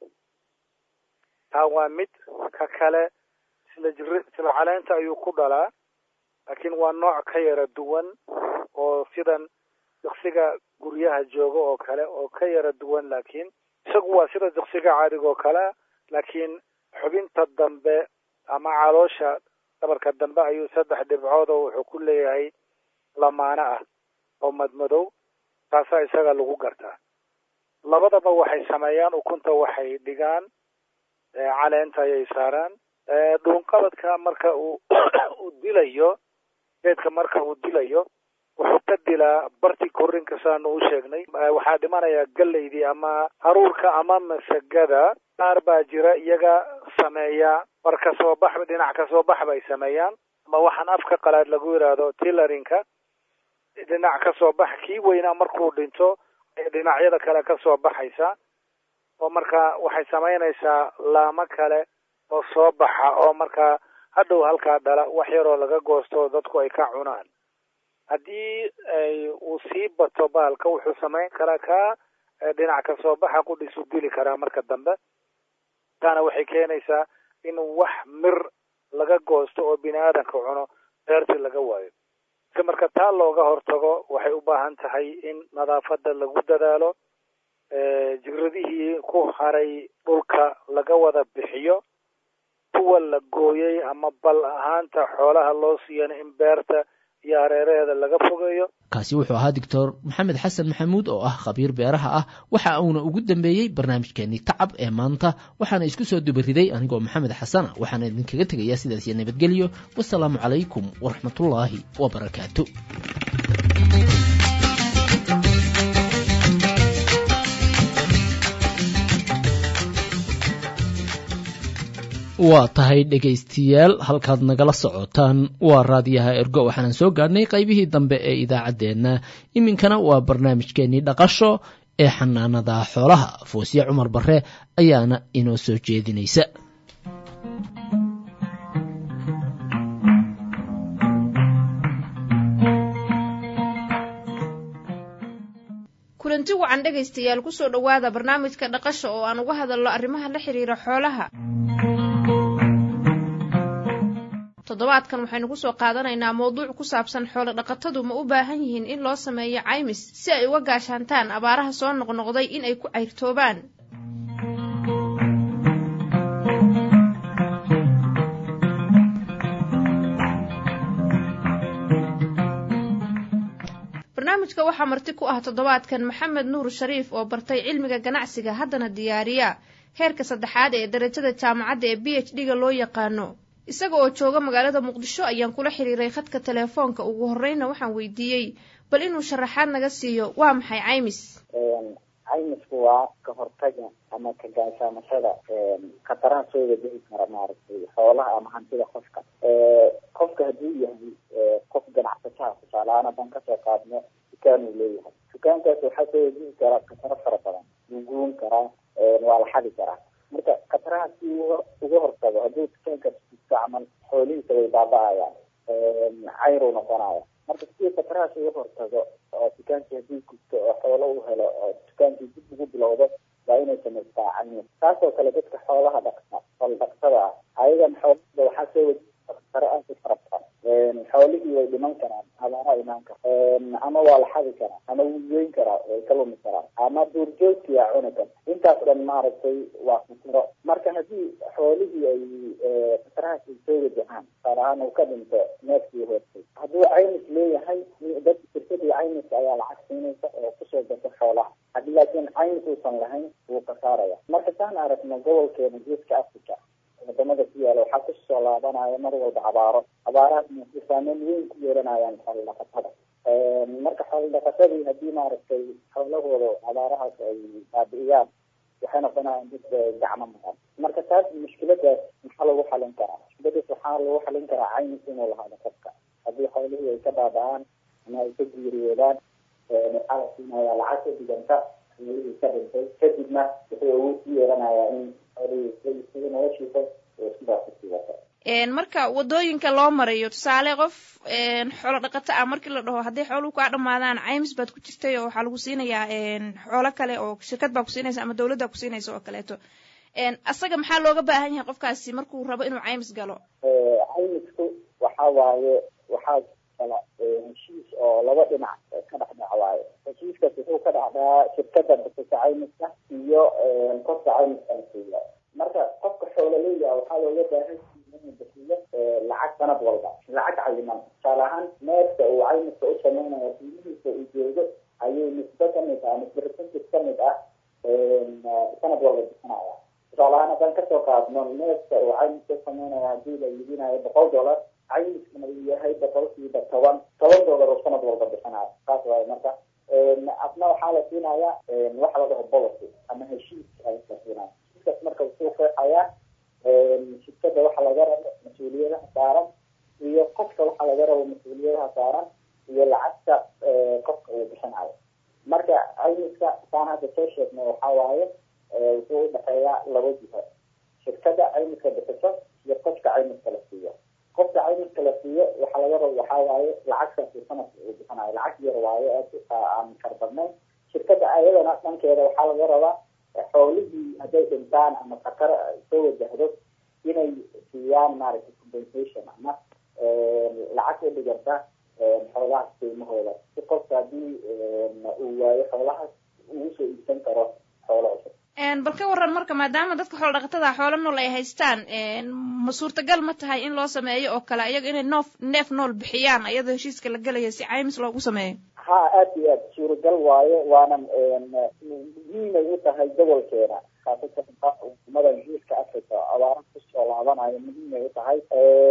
[SPEAKER 6] taa waa mid ka kale sila caleenta ayuu ku dhalaa laakiin waa nooc ka yara duwan oo sidan diqsiga guryaha jooga oo kale oo ka yara duwan laakiin isagu waa sida diqsiga caadiga oo kale laakiin xubinta dambe ama caloosha dhabarka dambe ayuu 3 dhibcood oo wuxuu ku leeyahay lamaana ah oo madmadow taasaa isaga lagu gartaa labadaba waxay sameeyaan ukunta waxay dhigaan caleenta ayay saaraan dhuunqabadka marka uu dilayo geedka marka uu dilayo wuxuu ka dilaa barti korinka saanu u sheegnay waxaa dhimanaya galleydii ama haruurka ama masagada qaar baa jira iyaga sameeya war kasoo bax dhinac kasoo bax bay sameeyaan ama waxaan afka qalaad lagu yiraahdo tillarinka dhinac kasoo bax kii weynaa markuu dhinto dhinacyada kale kasoo baxaysa oo marka waxay samaynaysaa laamo kale oo soo baxa oo markaa hadhow halkaa dhala wax yaroo laga goosto dadku ay ka cunaan haddii uu sii bato baalka wuxuu samayn karaa ka dhinac ka soo baxa qudhisu dili karaa marka dambe taana waxay keenaysaa in wax mir laga goosto oo bini aadanka cuno beertii laga waayo si marka taa looga hortago waxay u baahan tahay in nadaafada lagu dadaalo jigradihii ku haray dhulka laga wada bixiyo kuwa la gooyey ama bal ahaanta xoolaha loo siiyana in beerta iyo hareeraheeda laga fogeeyo
[SPEAKER 2] kaasi wuxuu ahaa doctor maxamed xasan maxamuud oo ah khabiir beeraha ah waxa uuna ugu dambeeyey barnaamijkeenii tacab ee maanta waxaana isku soo dubariday anigoo maxamed xasana waxaana idinkaga tegayaa sidaas iyo nabadgelyo wasalaamu calaykum waraxmatullaahi wabarakaatu waa tahay dhegaystayaal halkaad nagala socotaan waa raadiyaha ergo waxaanan soo gaadhnay qaybihii dambe ee idaacaddeenna iminkana waa barnaamijkeennii dhaqasho ee xanaanada xoolaha foosiye cumar bare ayaana inoo soo jeedinaysa
[SPEAKER 7] kulanti wacan dhegaystayaal kusoo dhowaada barnaamijka dhaqasho oo aan uga hadalno arrimaha la xiriira xoolaha toddobaadkan waxaynu ku soo qaadanaynaa mowduuc ku saabsan xoolo dhaqatadu ma u baahan yihiin in loo sameeyo caymis si ay uga gaashaantaan abaaraha soo noqnoqday in ay ku cayrtoobaan barnaamijka waxaa marti ku ah toddobaadkan maxamed nuur shariif oo bartay cilmiga ganacsiga haddana diyaariya heerka 3aad ee darajada jaamacadda ee PhD-ga loo yaqaano isaga oo jooga magaalada muqdisho ayaan kula xiriiray khadka telefoonka ugu horreyna waxaan weydiiyey bal inuu sharaxaad naga siiyo waa maxay caymis
[SPEAKER 9] caymisku waa ka hortaga ama ka gaashaamashada khataraha soo wajahi kara maaragtay xoolaha ama hantida qofka hadduu yahay qof ganacsataha tusaalehaan haddaan kasoo qaadno dukaan uu leeyahay dukaankaas waxaa soo wajihi karaa khataro fara badan wuu guun karaa waa la xadi karaa marka khataraha si uga hortago hadduu dukaankaas camal xoolihiisa way baaba-ayaan cayru noqonaya marka si fatarahaas uga hortago oo dukaankii haddii gubto oo xoolo u helo oo dukaankii dib ugu bilowdo waa inay samaystaa caymis. taasoo kale dadka xoolaha dhaqtada ah ayagan xoolada waxaa soo fataro aad u fara badan. xoolihii way dhiman karaan, abaara imaan kara, ama waa la xadi karaa, ama wuu goyn karaa, way ka lumi karaan, ama duurjoogtiyaa cuni kara. intaas dhan maaragtay waa fataro. marka haddii xoolihii ay fatarahaas ay soo wajahaan, tusaale ahaan uu ka dhinto neefkii hoostay, hadduu caymis leeyahay dadka shirkadii caymiska ayaa lacag siinaysa oo kusoo gata xoolaha. haddii laakiin caymis uusan lahayn wuu kasaaraya. marka saan aragno gobolkeena geeska Africa wadamada ku yaala waxaa kusoo laabanaya mar walba abaarahaasna saameyn weyn ku yeelanayaan xoolo dhaqatada. marka xoolo dhaqatadii haddii maaragtay xoolahooda abaarahaas ay baabi'iyaan waxay noqonayaan dad gacmo maqan. marka taas mushkiladaas maxaa lagu xalin karaa? mushkiladaas waxaa lagu xalin karaa caymis inuu lahaado qofka. haddii xoolihii ay ka baaba'aan ama ay ka geeriyoodaan waxaa la siinayaa lacag ka dhiganta xoolihii ka dhintay, kadibna wuxuu awood ku yeelanayaa in xoolihii sida noloshiisa oo sidaas u sii wata.
[SPEAKER 7] marka wadooyinka loo marayo tusaale qof xoolo dhaqato ah markii la dhaho hadday xooluhu kaa dhamaadaan caymis baad ku jirtay oo waxaa lagu siinayaa xoolo kale oo shirkad baa ku siinaysa ama dawladda ku siinaysa oo kaleeto. asaga maxaa looga baahan yahay qofkaasi markuu rabo inuu caymis galo?
[SPEAKER 9] caymisku waxaa waaye waxaa kala heshiis oo laba dhinac ka dhex dhac waaye. heshiiskaas wuxuu ka dhacdaa shirkadda bixisa caymiska iyo qofka caymiska la siiya. marka qofka xoololeyda waxaa looga baahan inuu bixiyo lacag sanad walba, lacag cayiman. tusaale ahaan neefka uu caymiska u sameynayo qiimihiisa uu joogo ayuu nisbe kamid ah, nisbe percentage kamid ah sanad walba bixinaya. tusaale ahaan haddaan kasoo qaadno neefka uu caymiska u sameynaya hadii la iibinayo $100, caymiskana uu yahay boqolkiiba $10 oo sanad walba bixinayo. saas waaye. marka asna waxaa la siinaya waxa la dhaho policy ama heshiis ayaa la siinaya. heshiiskaas marka wuxuu qeexayaa shirkada waxa laga rabo mas-uuliyadaha saaran iyo qofka waxa laga rabo mas-uuliyadaha saaran iyo lacagta qofka uu bixinayo. marka caymiska saan hadda soo sheegnay waxaa waaye wuxuu udhexeeyaa laba jiho, shirkada caymiska bixiso iyo qofka caymiska la siiyo. qofka caymiska la siiyo waxaa laga rabo waxaa waaye lacagtaasi sanadka uu bixinayo lacag yar waaye aan karbadnayn. shirkada ayadana dhankeeda waxaa laga rabaa xoolihii hadday dhintaan ama khatar soo wajahdo inay siiyaan maaragtay compensation ama lacag u dhiganta xoolahaas qiimahooda, si qofka haddii uu waayo xoolahaas ugu soo iibsan karo xoolo cusub.
[SPEAKER 7] bal ka waran marka maadaama dadka xoolo dhaqatada xoolo nool ay haystaan, ma suurtagal ma tahay in loo sameeyo oo kale iyaga inay neef nool bixiyaan iyadoo heshiiska la gelayo si caymis loogu sameeyo?
[SPEAKER 9] ha, aad iyo aad suuragal waaye, waana muhiimay u tahay gobolkeena khaasatan wadamada geeska Africa abaara kusoo laabanayo muhiimay u tahay.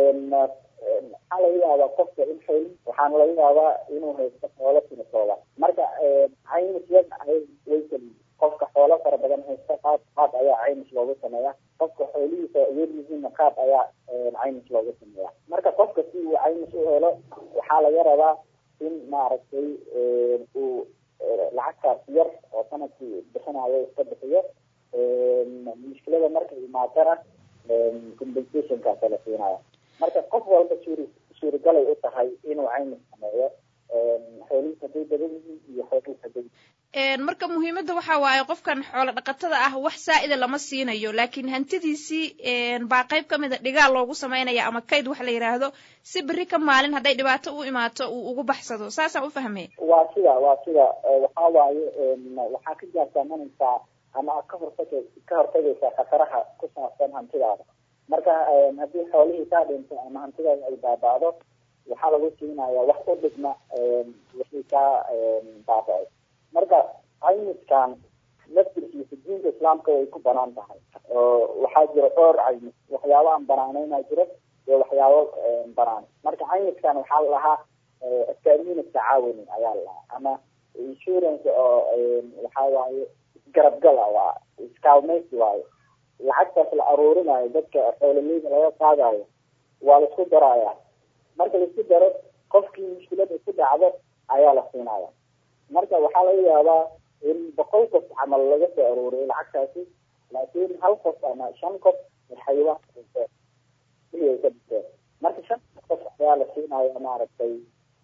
[SPEAKER 9] waxaa laga yaabaa qofka in xooli waxaana laga yaabaa inuu haysto xoolo sinatooda. marka caymisyada way keliyi qofka xoolo fara badan haysta qaab ayaa caymis loogu sameeya. qofka xoolihiisa yar yihiinna qaab ayaa caymis loogu sameeya. marka qofka si uu caymis u helo waxaa laga rabaa in maaragtay uu lacagtaas yar oo sanadkii bixinayo iska bixiyo. mushkilada markay imaatana compensationkaasa la siinaya. marka qof walba suuragalay u tahay inuu caymis sameeyo xoolihiisa hadday badan yihiin iyo xoolihiisa hadday.
[SPEAKER 7] marka muhiimadda waxaa waaye qofkan xoolo dhaqatada ah wax saa'ida lama siinayo, laakiin hantidiisii baa qayb ka mida dhigaal loogu samaynaya ama kayd wax la yidhaahdo si berri ka maalin hadday dhibaato u imaato uu ugu baxsado. saasaan u fahmay.
[SPEAKER 9] waa sida waxaa waaye waxaa ka gaartaamanaysaa ama ka hortagaysaa khataraha ku saabsan hantidaada. marka haddii xoolihii kaa dhinto ama hantidaada ay baaba'do waxaa lagu siinayaa wax u dhigma wixii kaa baaba'ay. marka caymiskan laftirkiisa diinta islaamka way ku banaan tahay. waxaa jira dhowr caymis, waxyaabo aan banaanayna jiro iyo waxyaabo banaan. marka caymiskan waxaa la lahaa التأمين التعاوني ayaa la ama insurance oo waxa waaye garabgal waa iskaalmaysi waaye. lacagtaas la aruurinayo dadka xoololeyda laga qaadayo waa la isku daraya. marka la isku daro qofkii mushkilada ku dhacdo ayaa la siinaya. marka waxaa laga yaabaa in 100 qof camal laga soo aruuriyo lacagtaasi, laakiin hal qof ama 5 qof xayawaan marka 5 qof ayaa la siinaya maaragtay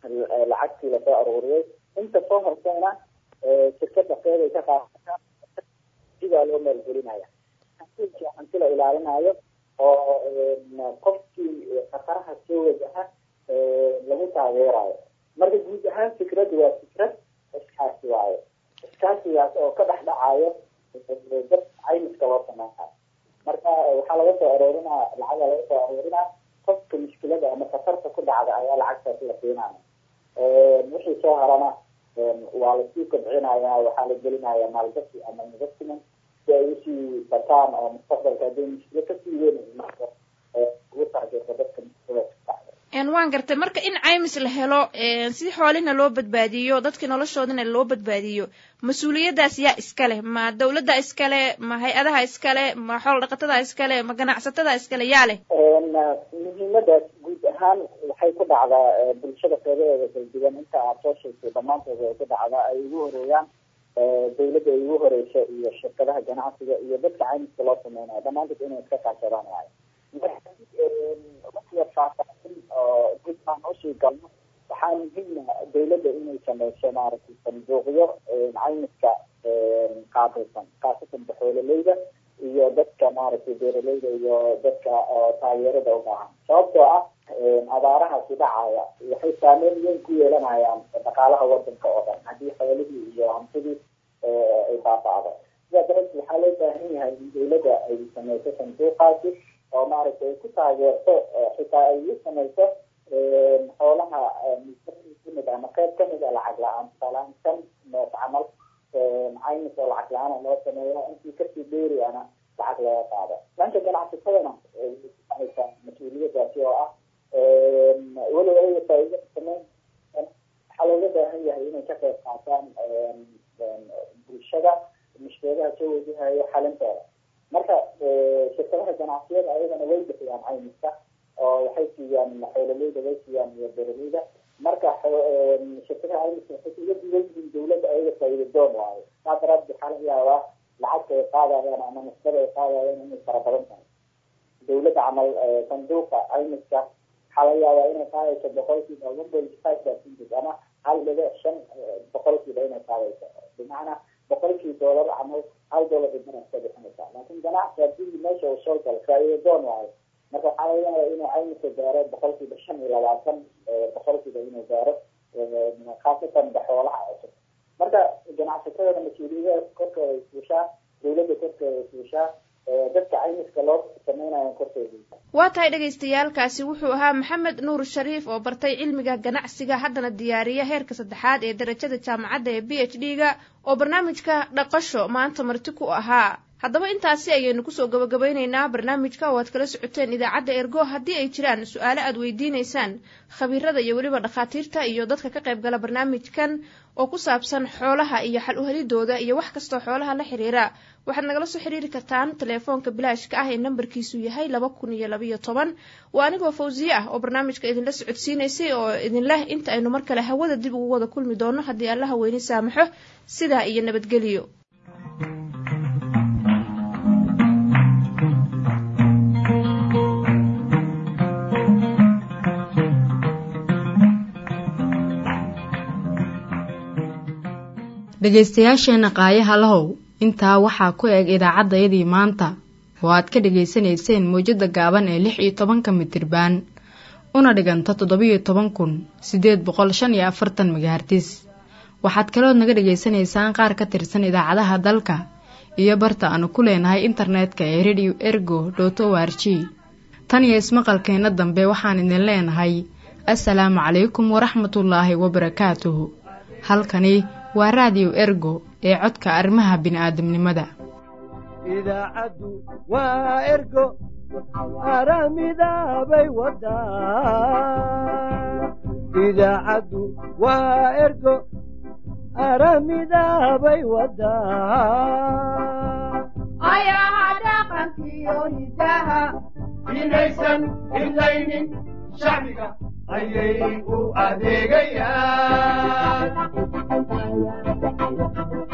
[SPEAKER 9] lacagtii lasoo aruuriyay inta soo horsayna shirkada qeybay ka qaadataa sidaa loo maalgelinaya hanti la ilaalinayo oo qofkii khataraha soo wajaha lagu taageerayo marka guud ahaan fikradu waa fikrad iskaasi waayo iskaasigaas oo ka dhex dhacayo dad caymiska loo sameynaayo marka waxaa laga soo aroorinaa lacaga laga soo aroorinaa qofka mushkilada ama khatarta ku dhacda ayaa lacagtaas la siinaya wixii soo harana waa lasii kobcinaya waxaa la gelinaya maalgashi ama investment si ay usii bataan oo mustaqbalka haddii mushkilo kasii weyn marka ugu targeerta dadka mushkilada ku dhacda
[SPEAKER 7] waan gartay marka in caymis la helo si xoolina loo badbaadiyo dadka noloshoodana loo badbaadiyo mas-uuliyadaas yaa iskale ma dawladda iskale ma hay-adaha iskale ma xoolo dhaqatada iskale ma ganacsatada iskale yaa leh
[SPEAKER 9] muhiimadaas guud ahaan waxay ku dhacdaa bulshada qeybadeeda kala duwan inta aad soo sheegtay dhammaantooda ay ku dhacdaa ay ugu horeeyaan dawladda ay ugu horeysa iyo shirkadaha ganacsiga iyo dadka caymiska loo sameynayo dhammaantood inay iska kaashadaan waayo oo dib aan usii galno waxaa muhiima dawladda inay sameyso maaragtay sanduuqyo caymiska qaabilsan khaasatan xoololeyda iyo dadka maaragtay beeraleyda iyo dadka taageerada u baahan sababtoo ah abaarahaasi dhacaya waxay saameyn weyn ku yeelanayaan dhaqaalaha wadanka oo dhan haddii xoolihii iyo hantidii ay baaba'do sidaa darteed waxaa loo baahan yahay in dawladda ay sameyso sanduuqaasi oo maaragtay ay ku taageerto xitaa ay u sameyso xoolaha kamid ama qeyb kamid a lacag la-aan tusaalahaan kan neef camal caymis oo lacag la-aan loo sameeya intii kasii dheeriana lacag laga qaado dhanka ganacsatadana mas-uuliyadaasi oo ah weliba ay faa'iido sameyn waxaa looga baahan yahay inay ka qeyb qaataan bulshada mushkiladaha soo wajahayo xalintooda marka shirkadaha ganacsiyada ayagana way bixiyaan caymiska oo waxay siiyaan xoololeyda way siiyaan iyo beeraleyda marka shirkadaha caymiska waxay uga duwan yihiin dawladda ayaga faa'iido doon waayo saa daraad waxaa laga yaabaa lacagta ay qaadayaan ama nisbada ay qaadayaan inay fara badan tahay dawladda camal sanduuqa caymiska waxaa laga yaabaa inay qaadayso boqolkiiba 1.5% ama 1.5% inay qaadayso bimacnaa boqolkii doolar camal $1 bixinaysa laakiin ganacsi haddii meesha uu soo galo faa'iido doon waayo marka waxaa laga yaabaa inuu caymiska gaaro 25% inuu gaaro khaasatan xoolaha cusub marka ganacsatada mas-uuliyada korkooda ay fuushaa dawladda korkooda ay fuushaa dadka caymiska loo sameynayo korkooda
[SPEAKER 7] waa tahay dhagaystayaalkaasi wuxuu ahaa maxamed nuur shariif oo bartay cilmiga ganacsiga haddana diyaariya heerka 3 ee darajada jaamacadda ee PhD-ga oo barnaamijka dhaqasho maanta marti ku ahaa haddaba intaasi ayaynu kusoo gabagabaynaynaa barnaamijka oo aad kala socoteen idaacadda ergo haddii ay jiraan su-aalo aad weydiinaysaan khabiirada iyo weliba dhakhaatiirta iyo dadka ka qayb gala barnaamijkan oo ku saabsan xoolaha iyo xal u helidooda iyo wax kastoo xoolaha la xiriira waxaad nagala soo xiriiri kartaan telefoonka bilaashka ah ee nambarkiisu yahay 2012 waa anigoo fawziye ah oo barnaamijka idinla socodsiinaysay oo idinleh inta aynu mar kale hawada dib ugu wada kulmi doono haddii allaha weyni saamaxo sidaa iyo nabadgelyo
[SPEAKER 1] dhegaystayaasheena qaayaha lahow intaa waxaa ku eg idaacaddayadii maanta oo aad ka dhegaysanayseen mawjadda gaaban ee 16 mitirbaan una dhiganta 17,845 megahertis waxaad kalood naga dhegaysanaysaan qaar ka tirsan idaacadaha dalka iyo barta aanu ku leenahay internetka ee radio ergo.org tan iyo ismaqalkeenna dambe waxaan idin leenahay assalaamu calaykum waraxmatullaahi wabarakaatuhu halkani waa radio ergo ee codka arrimaha bini'aadamnimada
[SPEAKER 10] idaacaddu waa ergo aramidaabay wadaa idaacaddu waa ergo aramidaabay wadaa
[SPEAKER 12] ayaha dhaqankiyo hidaha inaysan idlaynin shacbiga ayay u adeegayaan